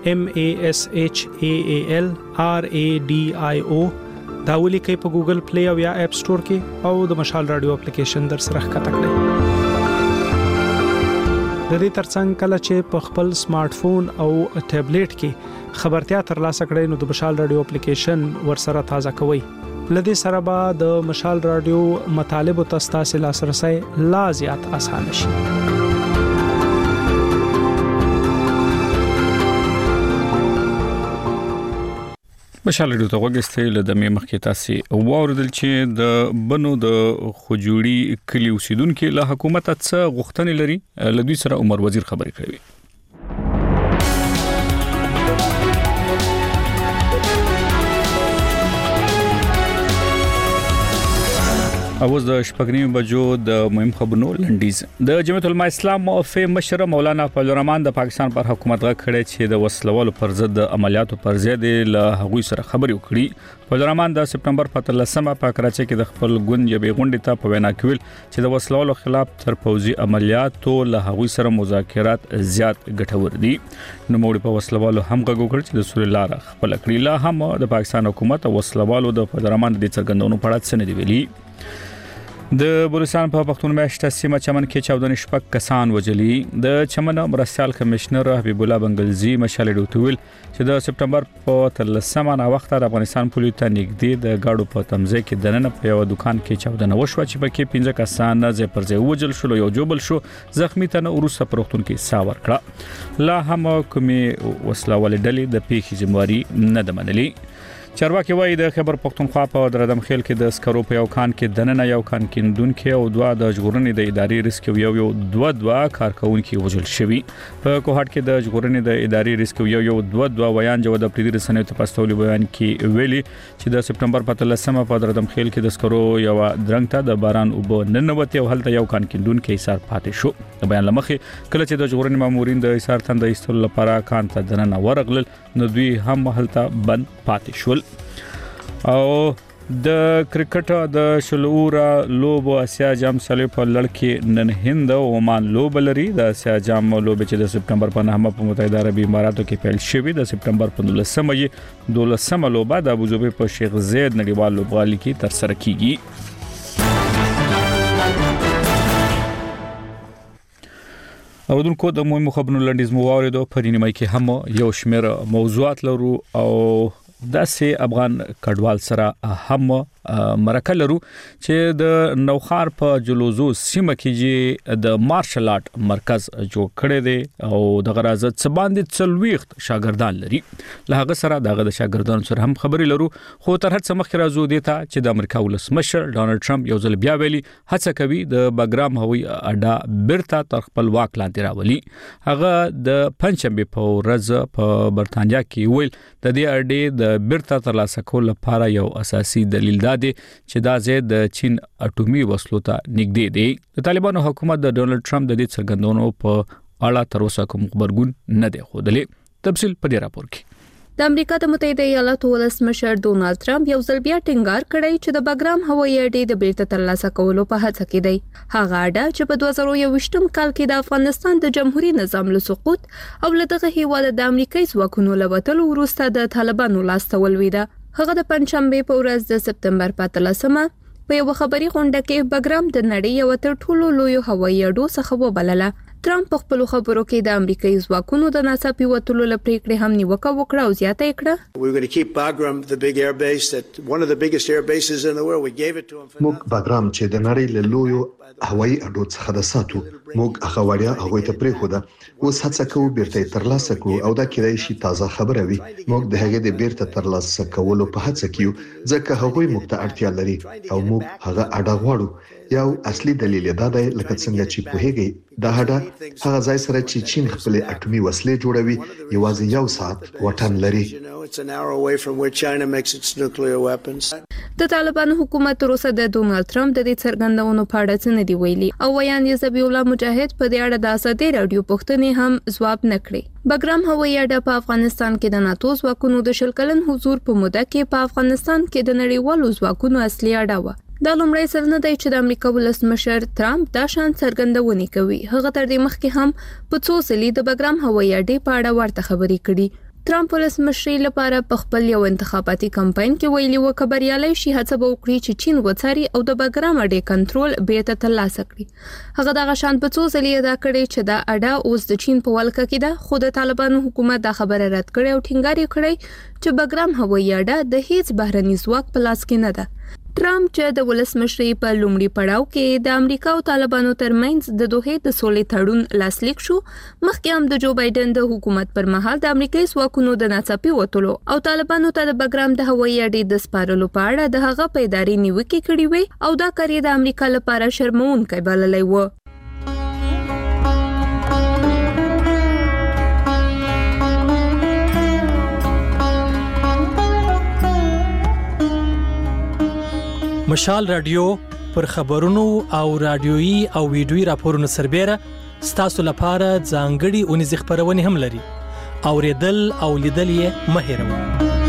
MASHAAL RADIO دا ولیکئ په ګوګل پلی او یا اپ سٹور کې او د مشال رادیو اپلیکیشن در سره ښکته کړئ. د دې ترڅنګ کله چې په خپل سمارټ فون او ټابلیټ کې خبرتیا ترلاسه کړئ نو د مشال رادیو اپلیکیشن ورسره تازه کوئ. لدې سره به د مشال رادیو مطالب او تاسو لاسرسي لا زیات آسان شي. مشال رادیو ته وګورئ له د مخکې تاسو واوردل چې د بنو د خجوړي کلی اوسیدونکو له حکومت څخه غوښتنې لري. له دوی سره عمر وزیر خبرې کړې. اوس د شپږنیو بجو د مهم خبرونو لنډیز. د جمعیت العلماء اسلام موفي مشر مولانا فضل الرحمن د پاکستان پر حکومت غږ کړی چې د وسلوالو پر ضد د عملیاتو پر ضد له هغوی سره خبرې وکړي. فضل الرحمن د سپټمبر په 13مه په کراچۍ کې د خپل ګوند یوې غونډې ته په وینا کې ویل چې د وسلوالو خلاف تر پوځي عملیاتو له هغوی سره مذاکرات زیات ګټور دي. نو موږ په وسلوالو هم غږ وکړ چې د سولې لار خپل کړی. لا هم د پاکستان حکومت او وسلوالو د فضل الرحمن د څرګندونو په اړه څه نه دی ویلي. د بلوچستان په پښتون میاشت سیمه چمن کې 14 شپږ کسان وجلي. د چمن مرستيال کمشنر حبیب الله بنگلزی مشال ډوټویل چې د سپټمبر په 13مه نا وخت د افغانستان پولیسو ته نږدې د گاډو په تمځای کې دننه په یو دکان کې 14 وشو چې پکې 15 کسان ځې پر ځای وجل شول. یو جوبل شو زخمی ته وروسته پروختون کې ساور کړه. لا هم کومي وسلوال ډلې د پیښې ذمہواری نه د منلي. چارواکي وایي د خیبر پختونخوا په دردم خیل کې د سکرو په یو کان کې دننه یو کان کیندونکو او دوه د ژغورنې د ادارې ریسکیو یو دوه کارکونکو وژل شوی. په کوهاټ کې د ژغورنې د ادارې ریسکیو یو دوه ویان جو د پریدي رسنیو ته پاستولي بیان کې ویلي چې د سپټمبر په 13مه په دردم خیل کې د سکرو یو درنګ ته د باران اوبو ننوتي او هلته یو کان کیندونکو ایثار پاتې شو. د بیان لمخې کله چې د ژغورنې مامورین د ایثار تند ایستلو لپاره کان ته دننه ورغلل نو دوی هم هلته بند پاتې شول. او د کرکټ د شلور لوب اسیا جام سالي په لړ نن هند او عمان لوب لري. د اسیا جام لوب چې د سپټمبر په 9مه په متحده عربي اماراتو کې پیل شوی. د سپټمبر په 12مه لوب د ابوظبي په شیخ زاید نړیوال لوبغالي کې تر سره کیږي. اوردونکو د مهمو خبرونو لنډیز مو واوریدو. په نیمه کې هم یو شمېر موضوعات لرو او داسې افغان کډوال سره هم مرکه لرو چې د نوخار په جلوزو سیمه کې د مارشل آرټ مرکز جوړ کړی دی او د غرازه څباندې څلويخت شاګردان لري. له هغه سره دغه د شاګردانو سره هم خبرې لرو. خو تر هڅه مخکې راځو دیتا چې د امریکا ولسمشر ډانلډ ټرمپ یو ځل بیا ویلي هڅه کوي د بګرام هوایي اډه بیرته تر خپل واک لاندې راولي. هغه د پنځمبه په ورځ په برتانیا کې ویل د دې اډې د بیرته ترلاسه کول لپاره یو اساسي دلیل دی چې دا زید د چین اټومي وسلو ته نږدې دی. د طالبانو حکومت د ډونلډ ټرمپ د دې څرګندونو په اړه تر اوسه کوم خبرګون نه دی خوده. تفصیل په دې راپور کې. د امریکا د متحده ایالاتو ولسمشر ډونالد ټرمپ یو ځل بیا ټینګار کړی چې د بګرام هوایي اډې د بیرته ترلاسه کولو په هڅه کې دی. هغه اډه چې په 2021 کال کې د افغانستان د جمهوریت نظام له سقوط او له دغه هیواد د امریکایي ځواکونو له وټلو وروسته د طالبانو لاس ته ولوېده. هغه د پنځمبه په ورځ د سپټمبر په 13مه په یو خبري غونډه کې بګرام د نړۍ یو تر ټولو لوی هوایي اډو څخه وبلله. ټرمپ په خپل خبرو کې د امریکایي ځواکونو د ناڅاپي وټلو لپاره هم نیوکه وکړه او زیاته کړه. We're going to keep Bagram the big air base that one of the biggest air bases in the world. We gave it to them. موږ باګرام چې د نړۍ له لویو هوایي اډو څخه د ساتو موږ هغه وړیا هغه ته پرې خو ده اوس هڅه کوو بیرته ترلاسه کوو او دا کېدای شي تازه خبره وي. موږ د هغې د بیرته ترلاسه کولو په هڅه کې یو ځکه هغوی موږ ته اړتیا لري او موږ هغه اډه غواړو. یو اصلي دلیل دا دی لکه څنګه چې په هغې دا اډه هغه ځای سره چې چین خپل اټومي وسلې جوړوي یوازې یو ساعت وټن لري. د طالبانو حکومت تر اوسه د ډونالد ټرمپ د دې څرګندونو په اړه څه نه دی ویلي او ویان یې ذبیح الله مجاهد په دې اړه د ازادي رادیو پښتنې هم ځواب نه کړی. بګرام هوایي اډه په افغانستان کې د ناتو ځواکونو د شلکلن حضور په موده کې په افغانستان کې د نړیوالو ځواکونو اصلي اډه و. دا لومړی ځل نه دی چې د امریکا ولسمشر ټرمپ دا شان څرګندونې کوي. هغه تر دې مخکې هم په څو ځلې د بګرام هوایي اډې په اړه ورته خبرې کړي. ټرمپ ولسمشر لپاره په خپل یو انتخاباتي کمپاین کې ویلي و خبريالي شي هڅه وکړي چې چین وڅاري او د بګرام اډې کنټرول بیرته ترلاسه کړي. هغه دغه شان په څو ځلې ادا کړي چې دا اډه اوس د چین په ولکه کې ده. خو د طالبانو حکومت دا خبره رد کړي او ټینګار کړي چې بګرام هوایي اډه د هیڅ بهرني ځواک په لاس کې نه ده. ټرمپ چې د ولسمشرۍ په لومړي پړاو کې د امریکا او طالبانو ترمنځ د دوه د سولې تړون لاسلیک شو، مخکې هم د جو بایدن د حکومت پر مهال د امریکایي ځواکونو د ناڅاپي وټلو او طالبانو ته د بګرام د هوایي اډې د سپارلو په اړه د هغه په ادارې نیوکې کړې وې او دا کار یې د امریکا لپاره شرموونکی بللی و. مشال رادیو پر خبرونو او رادیويي او ویډیويي راپورونو سربېره ستاسو لپاره ځانګړي اونیزې خبرونه هم لري. اوریدل او لیدل یې مه هېروئ.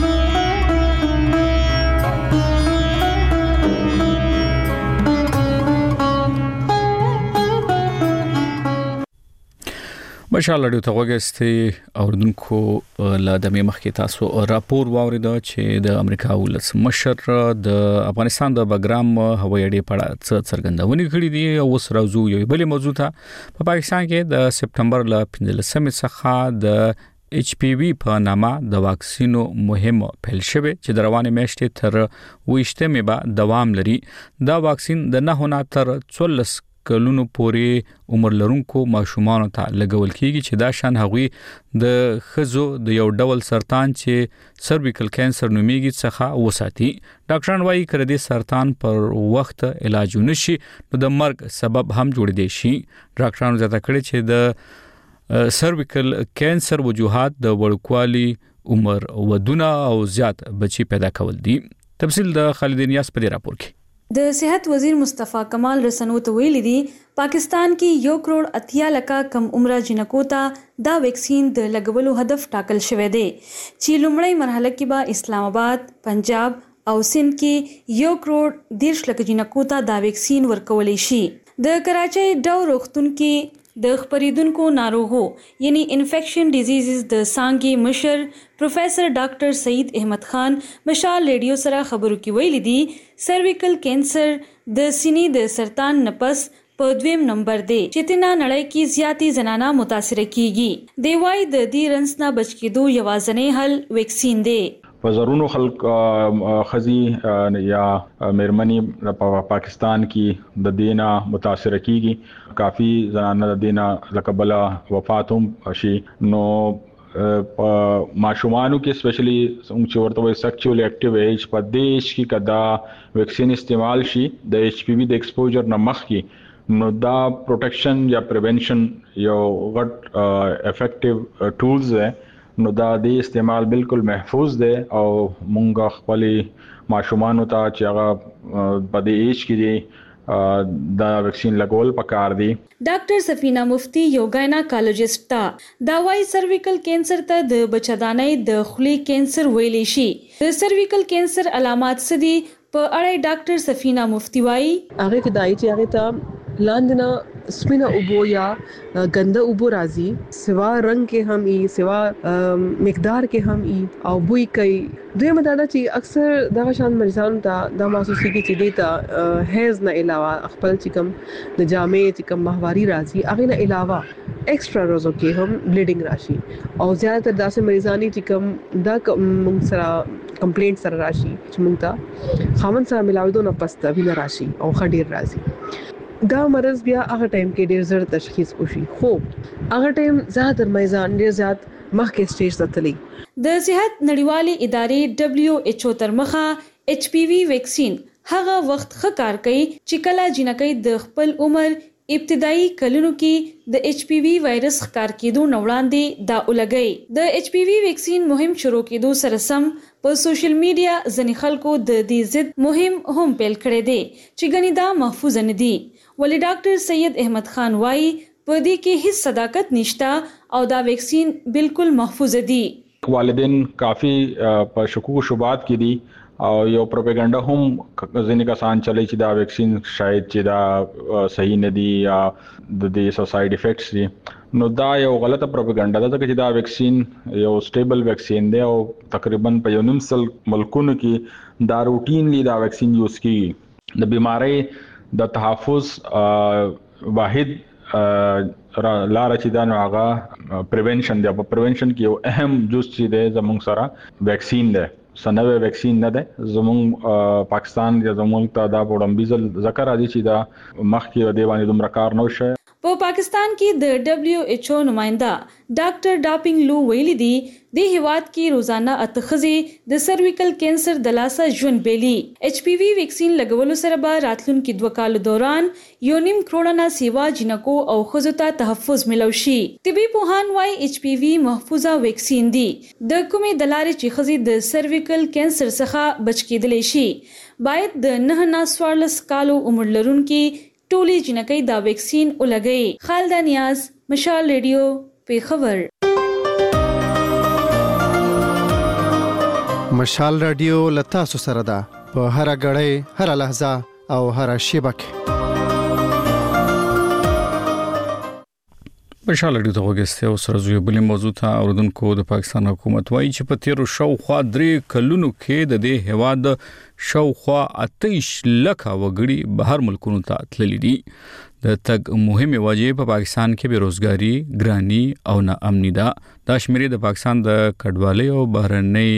مشال رادیو ته وګورئ اوردونکو له دمه مخکې تاسو راپور واورید چې د امریکا ولس مشر د افغانستان د بګرام هوایي اډې په اړه څرګندونې کړې دي او اوس راځو یو بل موضوع ته. په پاکستان کې د سپټمبر ل 15 څخه د HPV په نامه د واکسینو مهم پیل شوه چې د روانې میاشتې تر 20مې به دوام لري. دا واکسین د 9 نه تر 14 کلونو پورې عمر لرونکو ماشومان ته لګول کیږي چې دا شان هغوی د خزو د یو ډول سرطان چې سرویکل کانسر نومیږي څخه وساتي. ډاکټران وايي کړه دې سرطان پر وخت علاج نشي نو د مرګ سبب هم جوړ دی شي. ډاکټرانو زیاته کړي چې د سرویکل کانسر وجوهات د وړوکوالي عمر ودونه او زیات بچي پیدا کول دي. تفصیل د خالد نیاز په راپور کې. د صحت وزیر مصطفی کمال رسنو ته ویلي دي پاکستان کې 1.80 کروڑ کم عمره جنکو ته دا ویکسین د لګولو هدف ټاکل شوی دی چې لومړی مرحله کې به اسلام آباد، پنجاب او سند کې 1.10 کروڑ جنکو ته دا ویکسین ورکولې شي. د کراچۍ ډاو روغتون کې د خبرېدونکو ناروغو یعنی انفیکشن ډیزیزز د څانګې مشر پروفیسر ډاکټر سعید احمد خان مشال ریډیو سره خبرو کې ویلي دي سرویکل کینسر د سینې د سرطان نپس په 2م نمبر دی چې تینا نړۍ کې زیاتی زنانه متاثر کیږي. دی وايي د دې رنس نه بچ کېدو یوازینی حل ویکسین دی. په زرونو خلک خزي یا مېرمنې په پاکستان کې د دینا متاثر کیږي. کافی زنانه د دینا لقبلا وفات هم شي. نو ماشومانو کې سپیشلی چې ورته وایي سیکچوال اکټیو ایج په دیش کې کدا ویکسین استعمال شي د HPV د ایکسپوجر نه مخکې نو دا پروټیکشن یا پریونشن یو غټ افیکټیو ټولز دی. نو دا د استعمال بالکل محفوظ دی او مونږ خپل ماشومان ته چې هغه په دې ایج کې دي دا ویکسین لګول پکار دي. ډاکټر سفینه مفتی یو گایناکالوجسټ تا دا وايي سرویکل کینسر ته د بچدانۍ د خولې کینسر ویلې شي. د سرویکل کینسر علامات څه دي په اړه ډاکټر سفینه مفتی وايي هغه کې دای چې هغه ته لاندنا سپینا اوبو یا غنده اوبو راځي سوا رنگ کې هم ای سوا مقدار کې هم ای او بوی کوي. دوی مدادا چې اکثر دغه شان مریضانو ته د محسوسي کې چې دیتا هیز نه علاوه خپل چې کوم د جامې چې کوم ماهواري راځي هغه نه علاوه ایکسترا روزو کې هم بلیډینګ راشي او زیاتره داسې مریضانی چې کوم دا موږ سره کمپلینټ سره راشي چې موږ ته خامن سره ملاوي نه پسته وینه راشي او خډیر راځي. دا مرض بیا هغه ټایم کې ډیر زر تشخیص وشي خو هغه ټایم زیاتره مریضان ډیر زیات مخکې سټیج ته تللی. د صحت نړیوالې ادارې WHO تر مخه HPV ویکسین هغه وخت ښه کار کوي چې کله جنکۍ د خپل عمر ابتدایي کلونو کې د HPV وایرس ښکار کېدو نه وړاندې دا ولګي. د HPV ویکسین مهم شروع کېدو سره سم په سوشل میډیا ځینې خلکو د دې ضد مهم هم پیل کړی دی چې ګنې دا محفوظ نه دي. ولی ډاکټر سید احمد خان وايي په دې کې هیڅ صداقت نشته او دا ویکسین بالکل محفوظ دي. والدین کافی په شکوک شبهات کې دي او یو پروپاګاندا هم ځینې کسان چلي چې دا ویکسین شاید چې دا صحیح نه دی یا د دې ساید افیکټس دي. نو دا یو غلطه پروپاګاندا ده چې دا ویکسین یو سټیبل ویکسین دی او تقریبا په 9 ملکونو کې دا روټینلی دا ویکسین یوز کیږي. د بیماری د تحفظ واحد لار چې دا نو هغه پریونشن دی. په پریونشن کې یو اهم جز چې دی زموږ سره ویکسین دی. سنوي ویکسین نه ده زموږ پاکستان یا زموږ ته دا وړاندیز ذکر راځي چې دا مخکې د باندې دومره کار نه وشي. په پاکستان کې د WHO نماینده ډاکټر ډاپینګ لو ویلي دی د هیواد کې روزانه اتخذي د سرویکل کینسر د لاسه ژوند بیلی HPV ویکسین لګولو سره به راتلونکي 2 کال دوران 1.5 کروڑ نه سیوا جنکو او خزو ته تحفظ ملو شي. طبي پوهان وايي HPV محفوظه ویکسین دی د کومې د لارې چې خزي د سرویکل کینسر څخه بچ کېدلی شي. باید د 9 نه 14 کالو عمر لرونکي ټولي جنکۍ دا ویکسین ولګي. خالد نیاز، مشال ریډیو، پیښور. مشال رادیو لتا سره ده په هر غړې هر لحظه او هر شیبه کې. مشال رادیو ته وګورئ او سره یو بل موضوع ته اوردونکو د پاکستان حکومت وایي چې په تیر شاوخوا 3 کلونو کې د دې هواد شاوخوا 28 لک وګړي بهر ملکونو ته تللي دي. د تګ مهمه وجې په پاکستان کې بیروزګاری، ګرانی او ناامني ده. دا شمیرې د پاکستان د کډوالۍ او بهرنۍ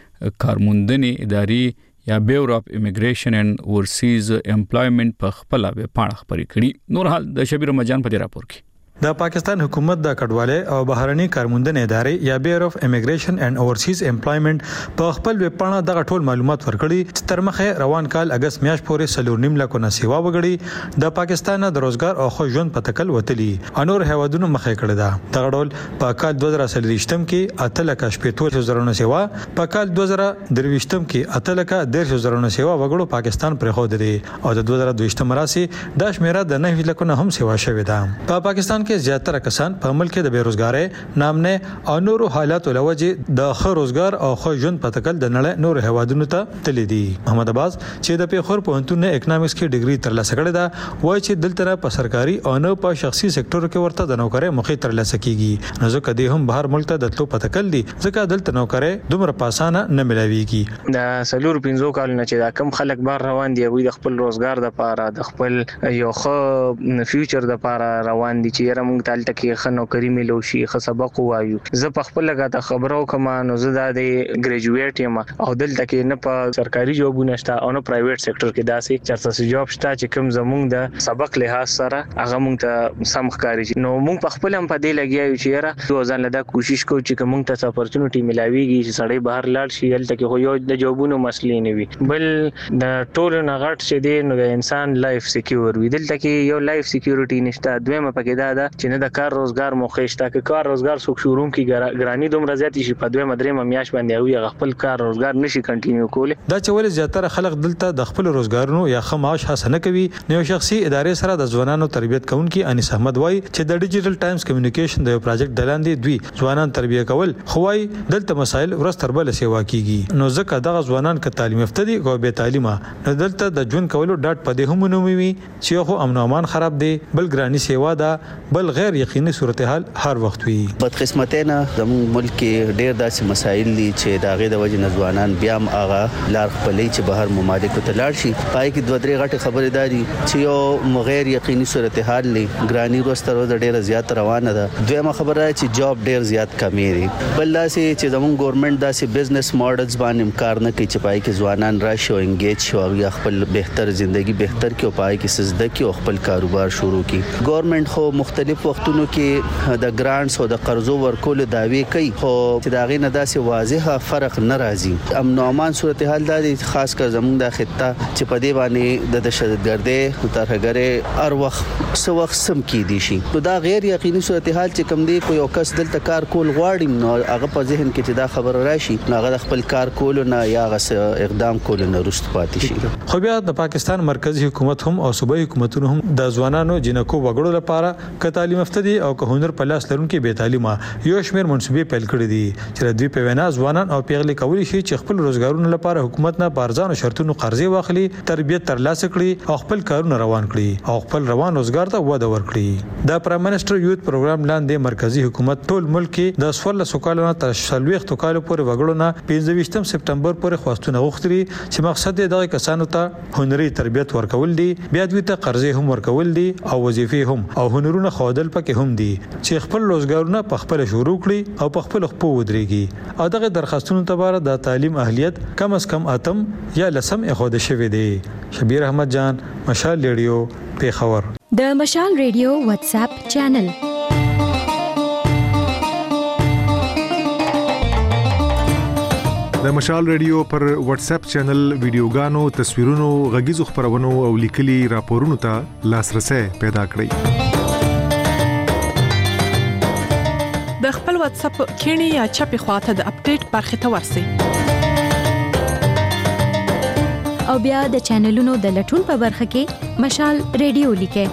کارموندنې ادارې یا بیورو اف امیګریشن اینڈ اورسیز امپلایمنٹ په خپل ویب پاڼه خبرې کړي. نور حال د شبیر مجان په دې راپور کې د پاکستان حکومت د کډوالۍ او بهرنۍ کارموندنې ادارې یا بیورو اف امیګریشن اینڈ اورسیز امپلایمنٹ په خپل ویب پاڼه دغه ټول معلومات ورکړي چې تر مخه روان کال اگست میاشت پورې 3.5 لک نه سیوا وګړي د پاکستان د روزګار او خو ژوند په تکل وتلی انور هوادونو مخه کړی دا. دغه ډول په کال 2023م کې 8 لک 80,000 نه سیوا، په کال 2023م کې 8 لک 10,000 نه سیوا وګړو پاکستان پرې خو دي او د 2022م راسي د شمیره د 9 لک نه هم سیوا شوې ده. په پاکستان کې زیاتره کسان په ملک د بیروزګاری، نامنه او نورو حالاتو لوجې د خو روزګار او خو ژوند په تکل د نړۍ نور هوادونو ته تللی دي. محمد عباس چې د پیښور پوهنتون نه اکونومکس کې ډیګري ترلاسه کړې ده وایي چې دلته په سرکاري او نه په شخصي سکتور کې ورته د نوکرۍ مخې ترلاسه کیږي. نو ځکه د هم بهر ملک ته د تلو په تکل دي ځکه دلته نوکرۍ دومره پاسانه نه ملاويږي. د سلور 15 کال نه چې دا کم خلک بهر روان دي وي د خپل روزګار د پاره د خپل یو خو فیوچر د پاره روان دي چې مونږ تالته کې خنو کریم لو شي خ سبق وایو. زه په خپل لګا خبرو کما نو زه د ګریجویټ یم او دلته کې نه په سرکاري جوبونه شته او نه پرایویټ سېکټر کې داسې چرته جوب شته چې کوم زمونږ د سبق لحاظ سره هغه مونږ ته سم ښکاري. نو مونږ په خپل هم په دې لګیایو چې یاره ځان له دا کوشش کوو چې مونږ ته اپورتونټی ملاويږي چې سړی بهر لاړ شي دلته کې خو یو د جوبونو مسلې نه وي بل د ټولو نغټ چې دی نو د انسان لایف سکیور وي. دلته کې یو لایف سکیورټی نشته. دویمه پکې دا چې نه د کار روزګار موخه شته که کار روزګار څوک شروع کی ګرانی دومره زیات شي په دوه مدرې میاش باندې او خپل کار روزګار نشي کنټینیو کوله. دا چې ول زیاتره خلک دلته د خپل روزګارونو یا خماش حسنه کوي. نو شخصي ادارې سره د ځوانانو تربیت کوونکي انیس احمد وای چې د ډیجیټل ټایمز کمیونیکیشن د یو پروجیکټ دلاندې دوی ځوانان تربیت کول خوای دلته مسایل ورستربل سیوا کیږي. نو ځکه دغه ځوانان ک تعلیم یافته دي او به تعلیمه نو دلته د جون کولو ډاټ پدې هم نومي چې خو امن او امان خراب دي بل ګرانی سیوا ده بل غیر یقیني صورتحال هر وخت وي. بدقسمتانه زموږ ملک کې ډېر داسې مسایل دي چې د هغې د وجې نه ځوانان بیا هم هغه لار خپلوي چې بهر ممالکو ته لاړ شي. پای کې 2-3 غټې خبرې دي چې یو غیر یقیني صورتحال دی ګرانی وروسته ورځ ډېره زیات روانه ده. دویمه خبره چې جاب ډېر زیات کمی دی. بل داسې چې زموږ ګورنمنت داسې بزنس ماډلز باندې کار نه کوي چې پای کې ځوانان راشي او انګیج شي او خپل بهتر ژوندۍ بهتر کړي او پای کې سزده کړي او خپل کاروبار شروع کړي. ګورنمنت خو مختلف وختونو کې د ګرانټس او د قرضو ورکول داوی کوي خو چې دا غي نه داسې واضحه فرق نه راځي. امن او امان صورتحال د خاص کر زموږ د خطه چې په دې باندې د دهشتګردۍ او ترهګرۍ هر وخت سو وخت سم کې دي شي. نو دا غیر یقیني صورتحال چې کوم دی کوئی کس دلته کار کول غواړي نو هغه په ذهن کې چې دا خبر راشي نو هغه خپل کار کول نه یا اقدام کول نه رست پاتې شي. خو بیا د پاکستان مرکزی حکومت هم او صوبایي حکومتونو هم د ځوانانو جنکو وګړو لپاره ک تعلیم یافته دي او که هنر په لاس لرونکي به تعلیمه یو شمیر منصوبې پیل کړې دي چې دوی په وینا ځوانان او پیغلي کولی شي چې خپل روزګارونو لپاره حکومت نه بارزانو شرطونو قرضې واخلي تربیت ترلاسه کړي او خپل کارونه روان کړي او خپل روان روزګار ته وده ورکړي. د پرایم منسٹر یوث پروګرام لاندې مرکزی حکومت ټول ملک کې د 14 کالونو تر 40 کالو پورې وګړو نه 25 سپټمبر پورې خواستونه غوښتري چې مقصد یې د کسانو ته هنري تربیت ورکول دي بیا دوی ته قرضې هم ورکول دي او وظیفې هم او هنرونه خودل پکې هم دي چې خپل روزګارونه په خپل شروع کړي او په خپل خپل ودرېږي. او دغه درخواستونو لپاره د تعلیم اهلیت کم از کم اتم یا لسم اخوده شوی دی. شبیر احمد جان، مشال ریډیو، پیښور. د مشال ریډیو واتس اپ چینل. د مشال ریډیو پر واتس اپ چینل ویډیوګانو، تصویرونو، غږیزو خبرونو او لیکلي راپورونو ته لاسرسي پیدا کړئ. د خپل واتس اپ کینی یا چپی خواته د اپډیټ برخه ته ورسئ. او بیا د چینلونو د لټون په برخه کې مشال ریډیو لیکئ.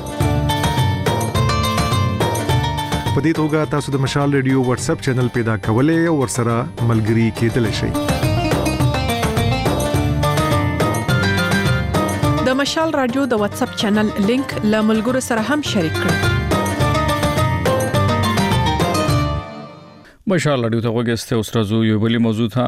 په دې توګه تاسو د مشال ریډیو واتس اپ چینل پیدا کولای او ورسره ملګري کېدلی شئ. د مشال رادیو د واتس اپ چینل لینک له ملګرو سره هم شریک کړئ. مشال رادیو ته وګورئ. اوس راځو یو بل موضوع ته.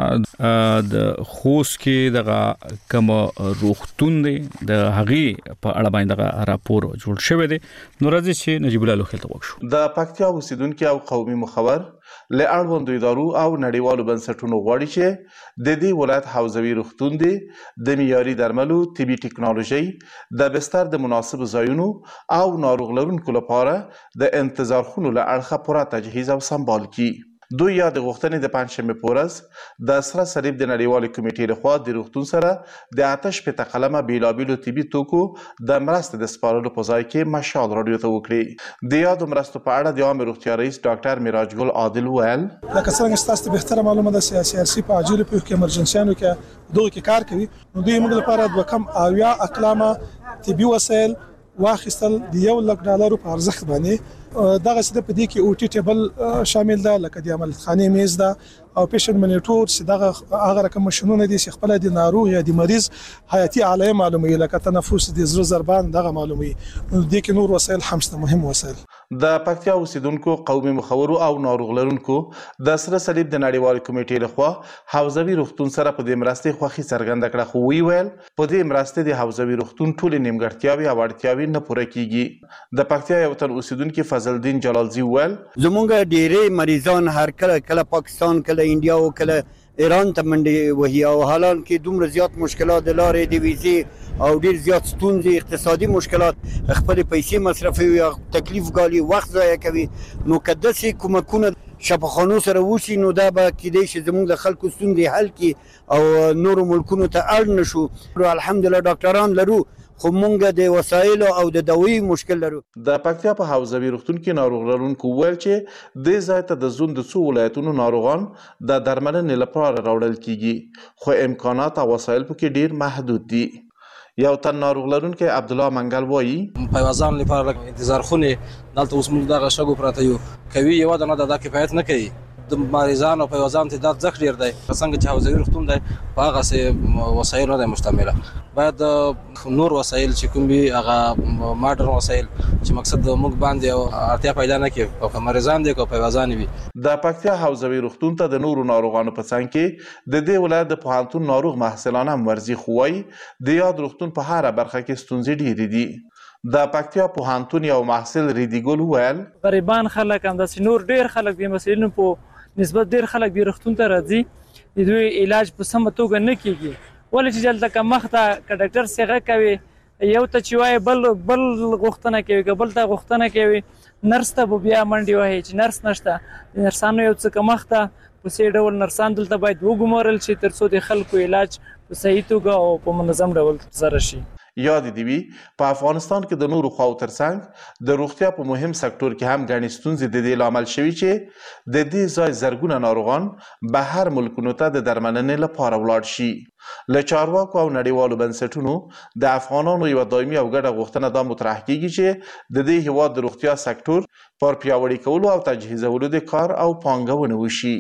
د خوست کې دغه کوم روختون دی د هغې په اړه باندې دغه راپور جوړ شوی دی. نو راځي چې نجیب الله لوخیل ته وښو. د پکتیا اوسیدونکو او قومي مخور له اړوندو ادارو او نړیوالو بنسټونو غواړي چې د دې ولایت حوزوي روختون دی د معیاري درملو، طبي ټکنالوژي، د بستر د مناسب ځایونو او ناروغ لرونکو لپاره د انتظار خونو له اړخه پوره تجهیز او سمبال کړي. دوی یا د غوښتنې د پنځشنبه په ورځ د سره صلیب د نړیوالې کمیټې لخوا د روغتون سره د آتش په تقلمه بیلابیلو طبي توکو د مرستې د سپارلو په ځای کې مشال رادیو ته وکړي. د یادو مرستو په اړه د عامه روغتیا رئیس ډاکټر میراج ګل عادل ویل: لکه څنګه ستاسو ته بهتره معلومه ده سیاسي په عاجل پیښو کې امرجنسیانو کې دوی کې کار کوي. نو دوی موږ لپاره د کم اویا اقلامه طبي وسایل واخیستل د $1,00,000 په ارزښت باندې. دغه څه په دې کې او ټي ټیبل شامل ده، لکه د عملخانه میز ده او پیشنټ منیټور چې دغه هغه رقم ماشينونه دي چې خپل د ناروغ یا د مریض حیاتي علایم معلوموي، لکه تنفس، د زړه ضربان دغه معلوموي. نو د کې نور وسایل هم شته، مهم وسایل. د پکتیا اوسیدونکو، قومي مخورو او ناروغ لرونکو د سره صلیب د نړیوالې کمیټې لخوا حوزوي روغتون سره په دې مرستې خوښي څرګنده کړه، خو ویل په دې مرستې د حوزوي روغتون ټولې نیمګړتیاوې او اړتیاوې نه پوره کیږي. د پکتیا یو تن اوسیدونکو فضل الدین جلالزی ویل: زمونږ ډېرې مریضان هر کله پاکستان، کله انډیا او کله ایران ته منډې وهي، او حالان کې دومره زیات مشکلات د لارې د ویزې او ډېر زیات ستونزې، اقتصادي مشکلات، خپل پیسې مصرفوي او تکلیف ګالي، وخت ضایع کوي. نو که داسې کومکونه شفاخانو سره وشي نو دا به کېدای شي زموږ د خلکو ستونزې حل کړي او نورو ملکونو ته اړ نه شو. الحمدلله ډاکټران لرو، خو مونږ د وسایلو او د دوی مشکل لرو. د پکتیا په حوزوي روغتون کې ناروغ لرونکو ویل چې د ځای ته د زون د څو ولایتونو ناروغان د درملنې لپاره راوړل کیږي، خو امکانات او وسایل پکې ډیر محدود دي. یو تن ناروغ لرونکي عبد الله منګل وایي: پیوازان لپاره انتظار خونه دلته اوس موږ دغه شګو پراته یو کوي، یو د نه د کفایت نه کوي. د مریضانو په وزن تعداد ځکه ډیر دی، څنګه چې حوزوي روغتون دی په هغه سه وسایل نه مشتمله. باید نور وسایل چې کوم وي هغه ماډرن وسایل چې مقصد موږ باندې اړتیا پیدا نه کوي او مریضان دي کو په وزن وي. د پکتیا حوزوي روغتون ته د نورو ناروغانو په څنګ کې د دې ولایت د پوهنتون ناروغ محصلان هم ورزي خوای د یاد روغتون په هر برخه کې ستونزې ډېرې دي. د پکتیا پوهنتون یو محصل ریدیګل ویل: غریبان خلک هم د نور ډیر خلک د مسلینو په نسبت ډیر خلک د روغتون ته راځي، د دوی علاج په سمه توګه نه کیږي. ولې چې دلته کوم مخته ک ډاکټر څنګه کوي، یو ته چې وای بل غوښتنه کوي، بل ته غوښتنه کوي، نرس ته بیا منډي وای چې نرس نشته. نرسانو یو څه کوم مخته په سې ډول نرسان دلته باید وګمارل شي ترڅو د خلکو علاج په صحیح توګه او په منظم ډول ترسره شي. یاد دی وی په افغانستان کې د نورو خواو ترڅنګ د روغتیا په مهم سکتور کې هم غني ستونزې د دې لامل شوي چې د دې ځای زرګونه ناروغان بهر ملکونو ته د درملنې لپاره ولاړ شي. له چارواکو او نړیوالو بنسټونو د افغانانو یو دایمي او ګډه غوښتنه دا مطرح کیږي چې د دې هیواد د روغتیا سکتور پر پیاوړي کولو او تجهیزولو د کار او پانګونه وشي.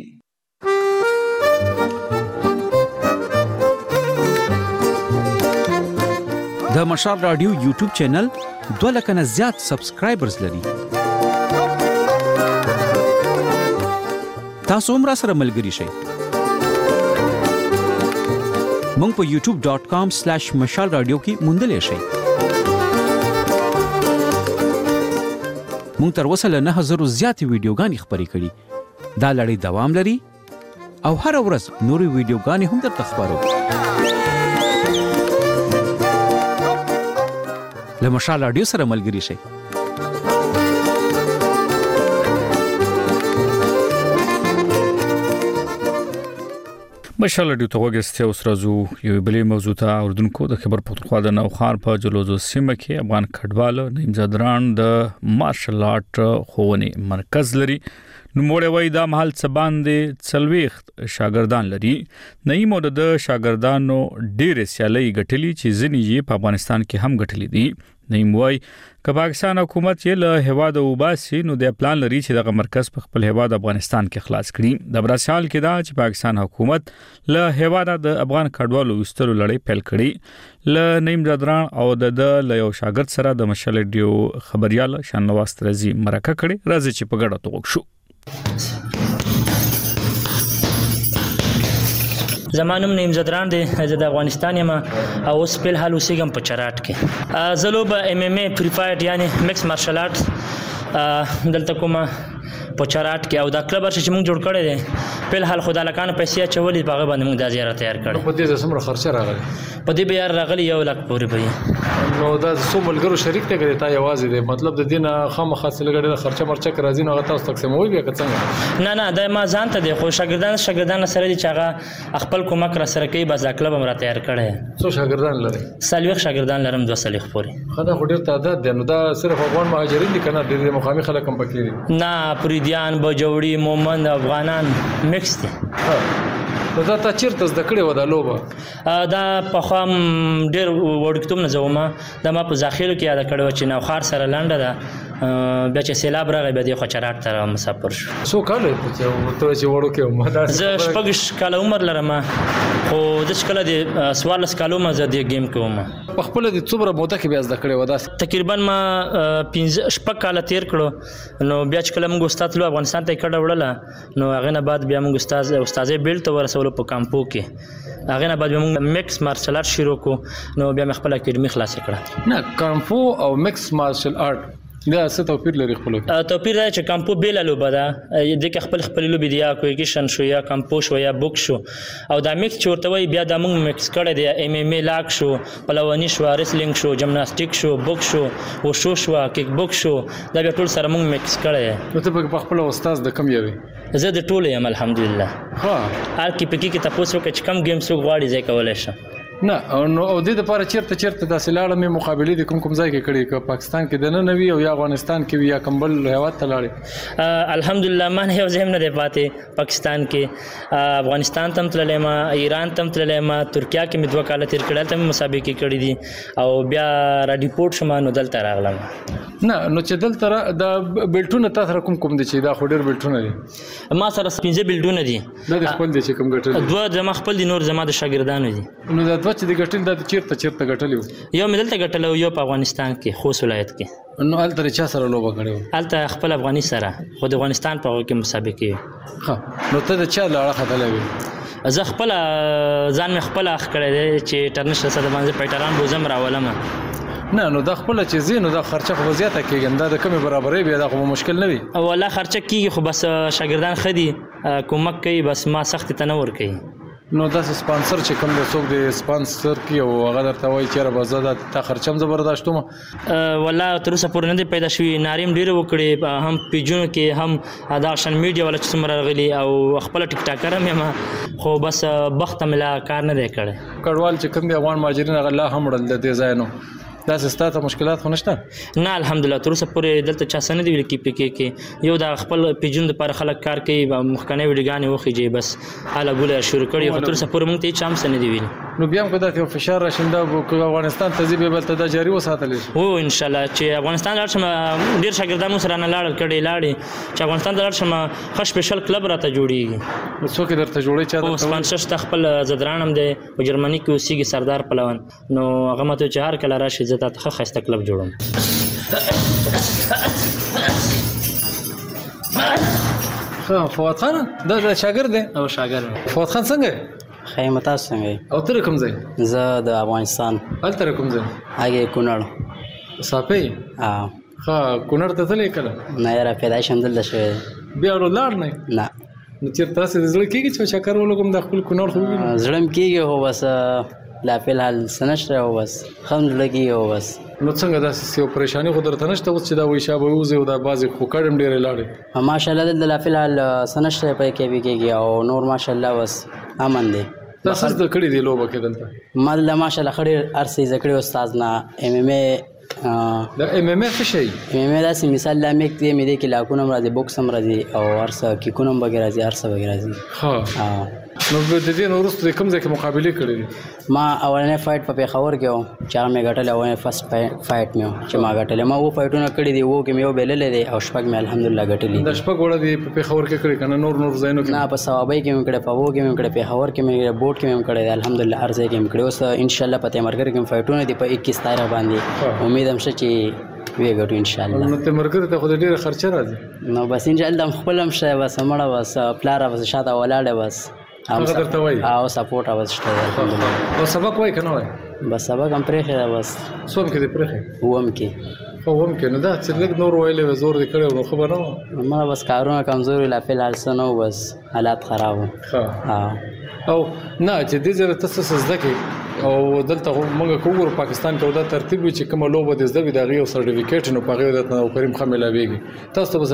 د مشال رادیو یوټیوب چینل 2 لک نه زیات سبسکرایبرز لري. تاسو هم را سره ملګري شئ. مونږ په youtube.com/mashal radio کې موندلې شئ. مونږ تر اوسه له 9000 زیاتې ویډیوګانې خپرې کړي. دا لړۍ دوام لري او هر ورځ نورې ویډیوګانې هم درته خپرو. له مشال رادیو سره ملګري شئ. مشال رادیو ته وګورئ اوس راځو یو بلې موضوع ته اردوونکو د خبر پختونخوا د نوخار په جلوزو سیمه کې افغان کډوال نیم زدران د مارشل آرټ خوونې مرکز لري. نوموړی وایي دا محل څه باندې 40 شاګردان لري. نیم د شاګردانو ډېر سیالي غټلي چې ځینې یې په افغانستان کې هم غټلي دي. نیم وایي که پاکستان حکومت یې له هواد او باسي نو د پلان لري چې دغه مرکز په خپل هواد افغانستان کې خلاص کړي. د براسال کې دا چې پاکستان حکومت له هواد د افغان کډوالو وستلو لړۍ پیل کړي. له نیم زدران او د یو شاګرد سره د مشال رادیو خبريال شانواز ترزي مرکه کړي. راځي چې په ګډه توګه شو. زمانم نیم زدران دی د افغانستان یم او اوس په حال اوسېږم په چراټ کې. زلوب ام ام ای فری فایټ یعنی میکس مارشل آرټس دلته کومه په چراټ کې او دا کلب چې موږ جوړ کړی دی په حال خدای لکانو پیسې چولې په هغه باندې موږ د زیارت تیار کړی. په دې څومره خرچه راغلی؟ په دې بیا راغلی 1 لک پورې به. نو دا څو ملګرو شریک ته کړی تا یوازې دی مطلب د دینه خامخا لګړې خرچه مرچه راځي نو هغه تاسو تقسیموي بیا څنګه؟ نه د ما ځان ته دی خو شاګردان سره دي چې هغه خپل کومک را سره کوي بس کلب هم را تیار کړی. څو شاګردان لري؟ 40 شاګردان لرم 2 سلیخ پورې. خدا خو ډیر تعداد دی نو دا صرف افغان مهاجرین دي کنه د مقامي خلک هم پکې دي؟ نه پریدیان بجوړي مومن افغانان میکس دي. دا تا چیرته زده کړې و دا لوبه؟ دا په خام ډېر وړکتوب نه زومه دا ما په ځاخیلو کې یاد کړو چې نوخار سره لنډه ده بیا چې سیلاب راغی بیا د خچراټ ته مسافر شو. څو کال ته چې وړو کې ما دا زه 6 کال عمر لرم خو د کله د 14 کالو ما زه د گیم کوم. په خپل د څومره موده کې بیا زده کړې و دا؟ تقریبا ما 5 کال تیر کړو نو بیا چې کله موږ استاد لو افغانستان ته کډه وړله نو هغه نه بعد بیا موږ استاد بیل ته ورسول په کامپو کې. هغه نه بعد موږ میکس مارشل آرټ شروع کو نو بیا مې خپل اکیډمي خلاص کړه. نه کامپو او میکس مارشل آرټ دا څه توپیر لري خپل؟ توپیر دی چې کامپو بیل لوبه ده د خپل لوبې دی یا کویکشن شو یا کامپو شو یا بوکس شو او دا میکس چورته وي بیا د موږ میکس کړه دی ام ام ای لاک شو پلوانی شو ریسلینګ شو جمناستیک شو بوکس شو وشو شو کیک بوکس شو دا بیا ټول سره موږ میکس کړه. نو ته په خپل استاد د کم یوي؟ زه د ټولو یم الحمدلله. ها هر کی پکې کې تاسو کې کم گیمز غواړي ځای کولای شم. نه نو او د لپاره چیرته د سلاله مې مقابله د کوم ځای کې کړي که پاکستان کې د نه نوي او یا افغانستان کې یا کمبل هواد ته لاړې؟ الحمدلله ما نه یو ځای نه دی پاتې پاکستان کې افغانستان تم تللې ما ایران تم تللې ما ترکیه کې مې 2 کال تیر کړل ته مسابقې کړې دي او بیا را ډیپورت شوم نو دلته راغلم. نه نو چې دلته د بیلټونه تاسو کوم دي چې دا خو ډېر بیلټونه دي؟ ما سره 15 بیلټونه دي. دا خپل دي چې کوم ګټل؟ 2 زما خپل دي نور زما د شاګردانو دي. نو دا چې د ګټل د چیرته غټلیو؟ یو مې دلته غټلو یو په افغانستان کې خوست ولایت کې. نو هلته چا سره لوبه کړې؟ هلته خپل افغاني سره خو د افغانستان په هغه کې مسابقې. ها نو ته د چا لاړه خدلې وي؟ زه خپل ځان مې خپل اخ کړی دی چې انټرنیشنل سره باندې پټران بوزم راولم. نه نو دا خپل چې زینو دا خرچه خو زیاته کېږي دا د کمې برابرۍ بیا دا خو مشکل نه وي. والله خرچه کېږي خو بس شاګردان خدي کومک کوي بس ما سخت تنور کوي. نو دا سپانسر چې کوم د څوک د سپانسر کی او هغه درته وایي چې را بزاده تا خرچم زبرداشت وم؟ والله تر اوسه پورې نه دی پیدا شوی. ناریم ډیره وکړي هم پیجونو کې هم دا شن میډیا ولا چې څومره راغلي او خپل ټیک ټاکر هم خو بس بخت ملا کار نه دی کړی. کډوال چې کوم د افغان مهاجرین هغه لا هم وړل د دې ځای نو دا ستاسو مشکلات خو نشته؟ نه الحمدلله تر اوسه پورې دلته چا سن دی ویل کې یو دا خپل پیجون د پر خلک کار کوي مخکنه ویډیوګانې وخیږي بس حاله ګوله شروع کړي خو تر اوسه پورې موږ ته چا سن دی ویل. نو بیا هم کدا ته فشار راشنده افغانستان ته ځي به بل ته دا جاری وساتل او ان شاء الله چې افغانستان لارشم ډیر شاګردانو سره نه لاړ چې افغانستان لارشم خو سپیشل کلب راته جوړیږي. څوک درته جوړي چا او سپانسر خپل زدرانم دی په جرمني کې اوسېږي سردار پلوان نو هغه ماته چې هر کله راشي زه ته خسته کلب جوړم. فواد خان دا شاګرد دی او شاګرد. فواد خان څنګه خیمه تاسو څنګه؟ او تر کوم ځای؟ زه د افغانستان. هلته کوم ځای؟ هغه کونړ. صافي؟ ها کونړ ته تللی کله؟ نه یاره پیدایش هم دلته شوی. بیا لاړ نه؟ نه. نو چېرته تاسې د زړه کېږي چې چکر ولګم د خپل کونړ خو ووینم؟ زړه م کېږي خو بس لا فلحال سنشته او بس خم لګي او بس. نو څنګه داسې یو پریشانی خو درته نشته اوس چې دا وایي شابه ووځي او دا بعضې خو کډم ډېرې لاړې؟ ماشاءالله دلته لا فلحال سنشته پې کې کېږي او نور ماشاءالله بس امن دی. دا څه زده کړي دي لوبه کې دلته؟ ما دلته ماشاءالله ښه ډېر هر څه زده کړي استاد نه. MMA دا MMA څه شی؟ MMA داسې مثال دا میک دی مې دی کې لاکونه هم راځي بوکس هم راځي او هر څه کیکونه هم پکې راځي هر څه پکې راځي. نو د دې نه وروسته کوم ځای کې مقابلې کړې دي؟ ما اولنی فایټ په پېښور کې وم چې هغه مې ګټلی اولنی فرسټ فایټ مې و چې ما ګټلی. ما اووه فایټونه کړي دي اووه کې مې یو بایللی دی او شپږ مې الحمدلله ګټلي. دا شپږ وړه دي په پېښور کې کړي که نه نور ځایونو کې؟ نه په ثوابۍ کې مې کړی په اووه کې مې کړی پېښور کې مې کړی بوټ کې مې کړی دی الحمدلله هر ځای کې مې کړی. اوس انشاءالله په تیمرګر کې مې فایټونه دي په 21 تاریخ باندې امید هم شته چې وی ګټو انشاءالله. نو تیمرګر ته خو د ډېره خرچه راځي؟ نو بس انشاءالله خپل هم شته بس مړه بس پلاره بس شاته ولاړه بس هغه درته وایي او سپورټ اوس شته الحمدلله. او سبق وایي که نه وایي؟ بس سبق هم پرېښی ده بس. څوم کې دې پرېښی؟ اووم کې. خو اووم کې نو دا چې لږ نور ویلی وی زور دې کړی نو ښه به نه وه؟ ما بس کارونه کمزوري لا فلحال څه نه و بس حالات خراب وو. او نه چې دې ځای ته څه زده کړې او دلته خو موږ که وګورو پاکستان کې دا ترتیب وي چې کومه لوبه دې زده وي د هغې یو سرټیفیکیټ نو په هغې درته نوکري ښه میلاویږي. تاسو ته به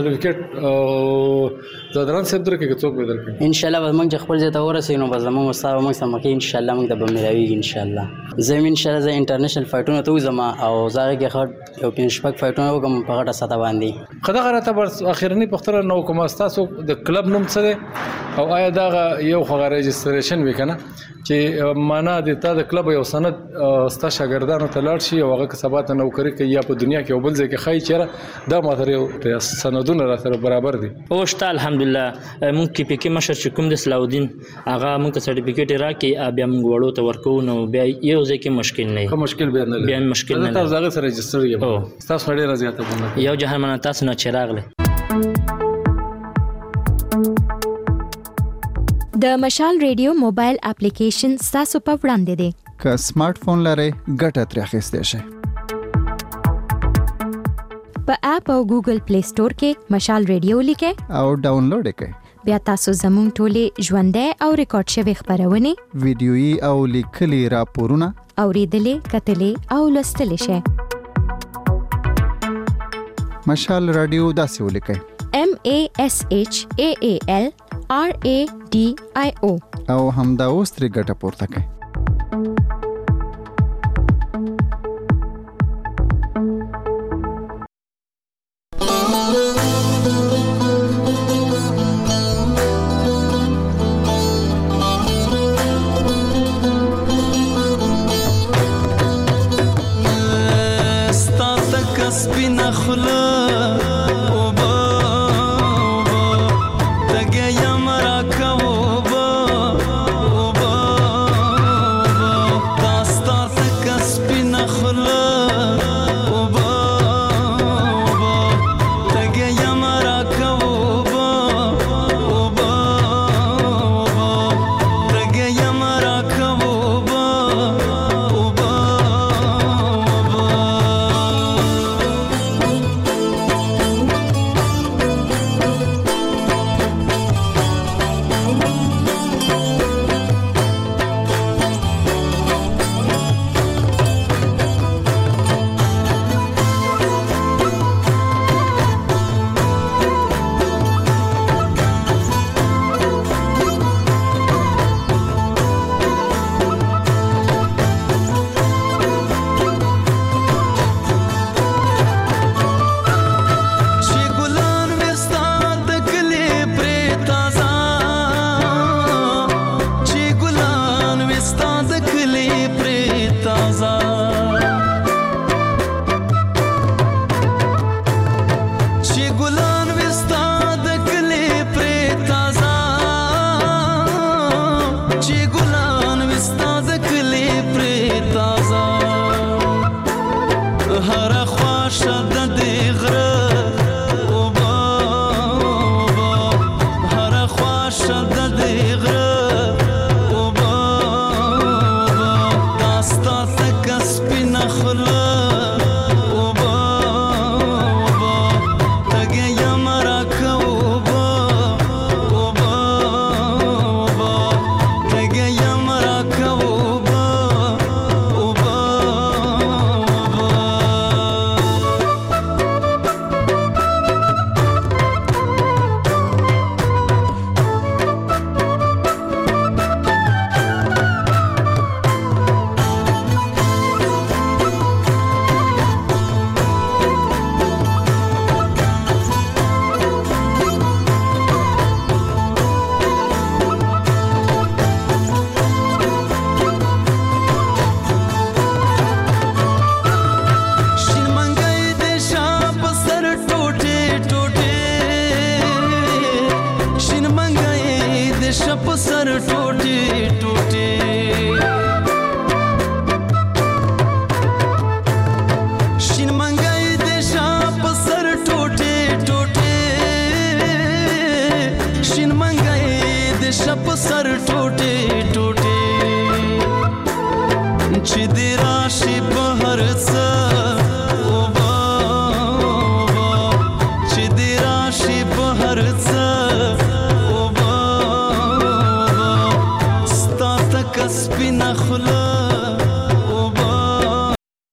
سرټیفیکیټ زادران صاحب درکړي که څوک به درکړي؟ انشاءالله به موږ چې خپل ځای ته ورسوي نو بس زموږ استاد به موږ سمه کوي انشاءالله موږ ته به میلاویږي انشاءالله. زه هم انشاءالله زه انټرنیشنل فایټونو ته وځم او زه هغې کې ښه یو 5-6 فایټونه وکړم په غټه سطح باندې. ښه دغه راته اخرني پوښتنه نه وکړم ستاسو د کلب نوم څه دی او آیا دغه یو خو رجسټریشن وي که نه چې معنا د تا د کلب یو سند ستا شاګردانو ته لاړ شي او هغه که سبا ته نوکري کوي یا په دنیا کې یو بل ځای کې ښایي چېرې دا ما سره یو سندونه را سره برابر دي؟ او شته الحمدلله. موږ کې پکې مشر چې کوم د صلاحالدین هغه موږ ته سرټیفیکیټ یې راکړي بیا موږ وړو ته ورکوو نو بیا یو ځای کې مشکل نه وي. ښه مشکل بیا نه لري؟ بیا مشکل نه لري. تاسو هغې سره رجسټر یم ستاسو ښه ډېره زیاته مننه. یو جهان مننه تاسو نه چې راغلی. د مشال ریډیو موبایل اپلیکیشن ستاسو په وړاندې دی. که سمارټ فون لرئ ګټه ترې اخیستی شئ. په اپ او ګوګل پلی سٹور کې مشال ریډیو لیکئ او ډاونلوډ یې کړئ. بیا تاسو زموږ ټولې ژوندۍ او ریکارډ شوې خپرونې ویډیويي او لیکلي راپورونه اوریدلې کتلې او لوستلې شئ. مشال رادیو داسې ولیکئ MASHAAL RADIO او همدا اوس ترې ګټه پورته کړئ. خلا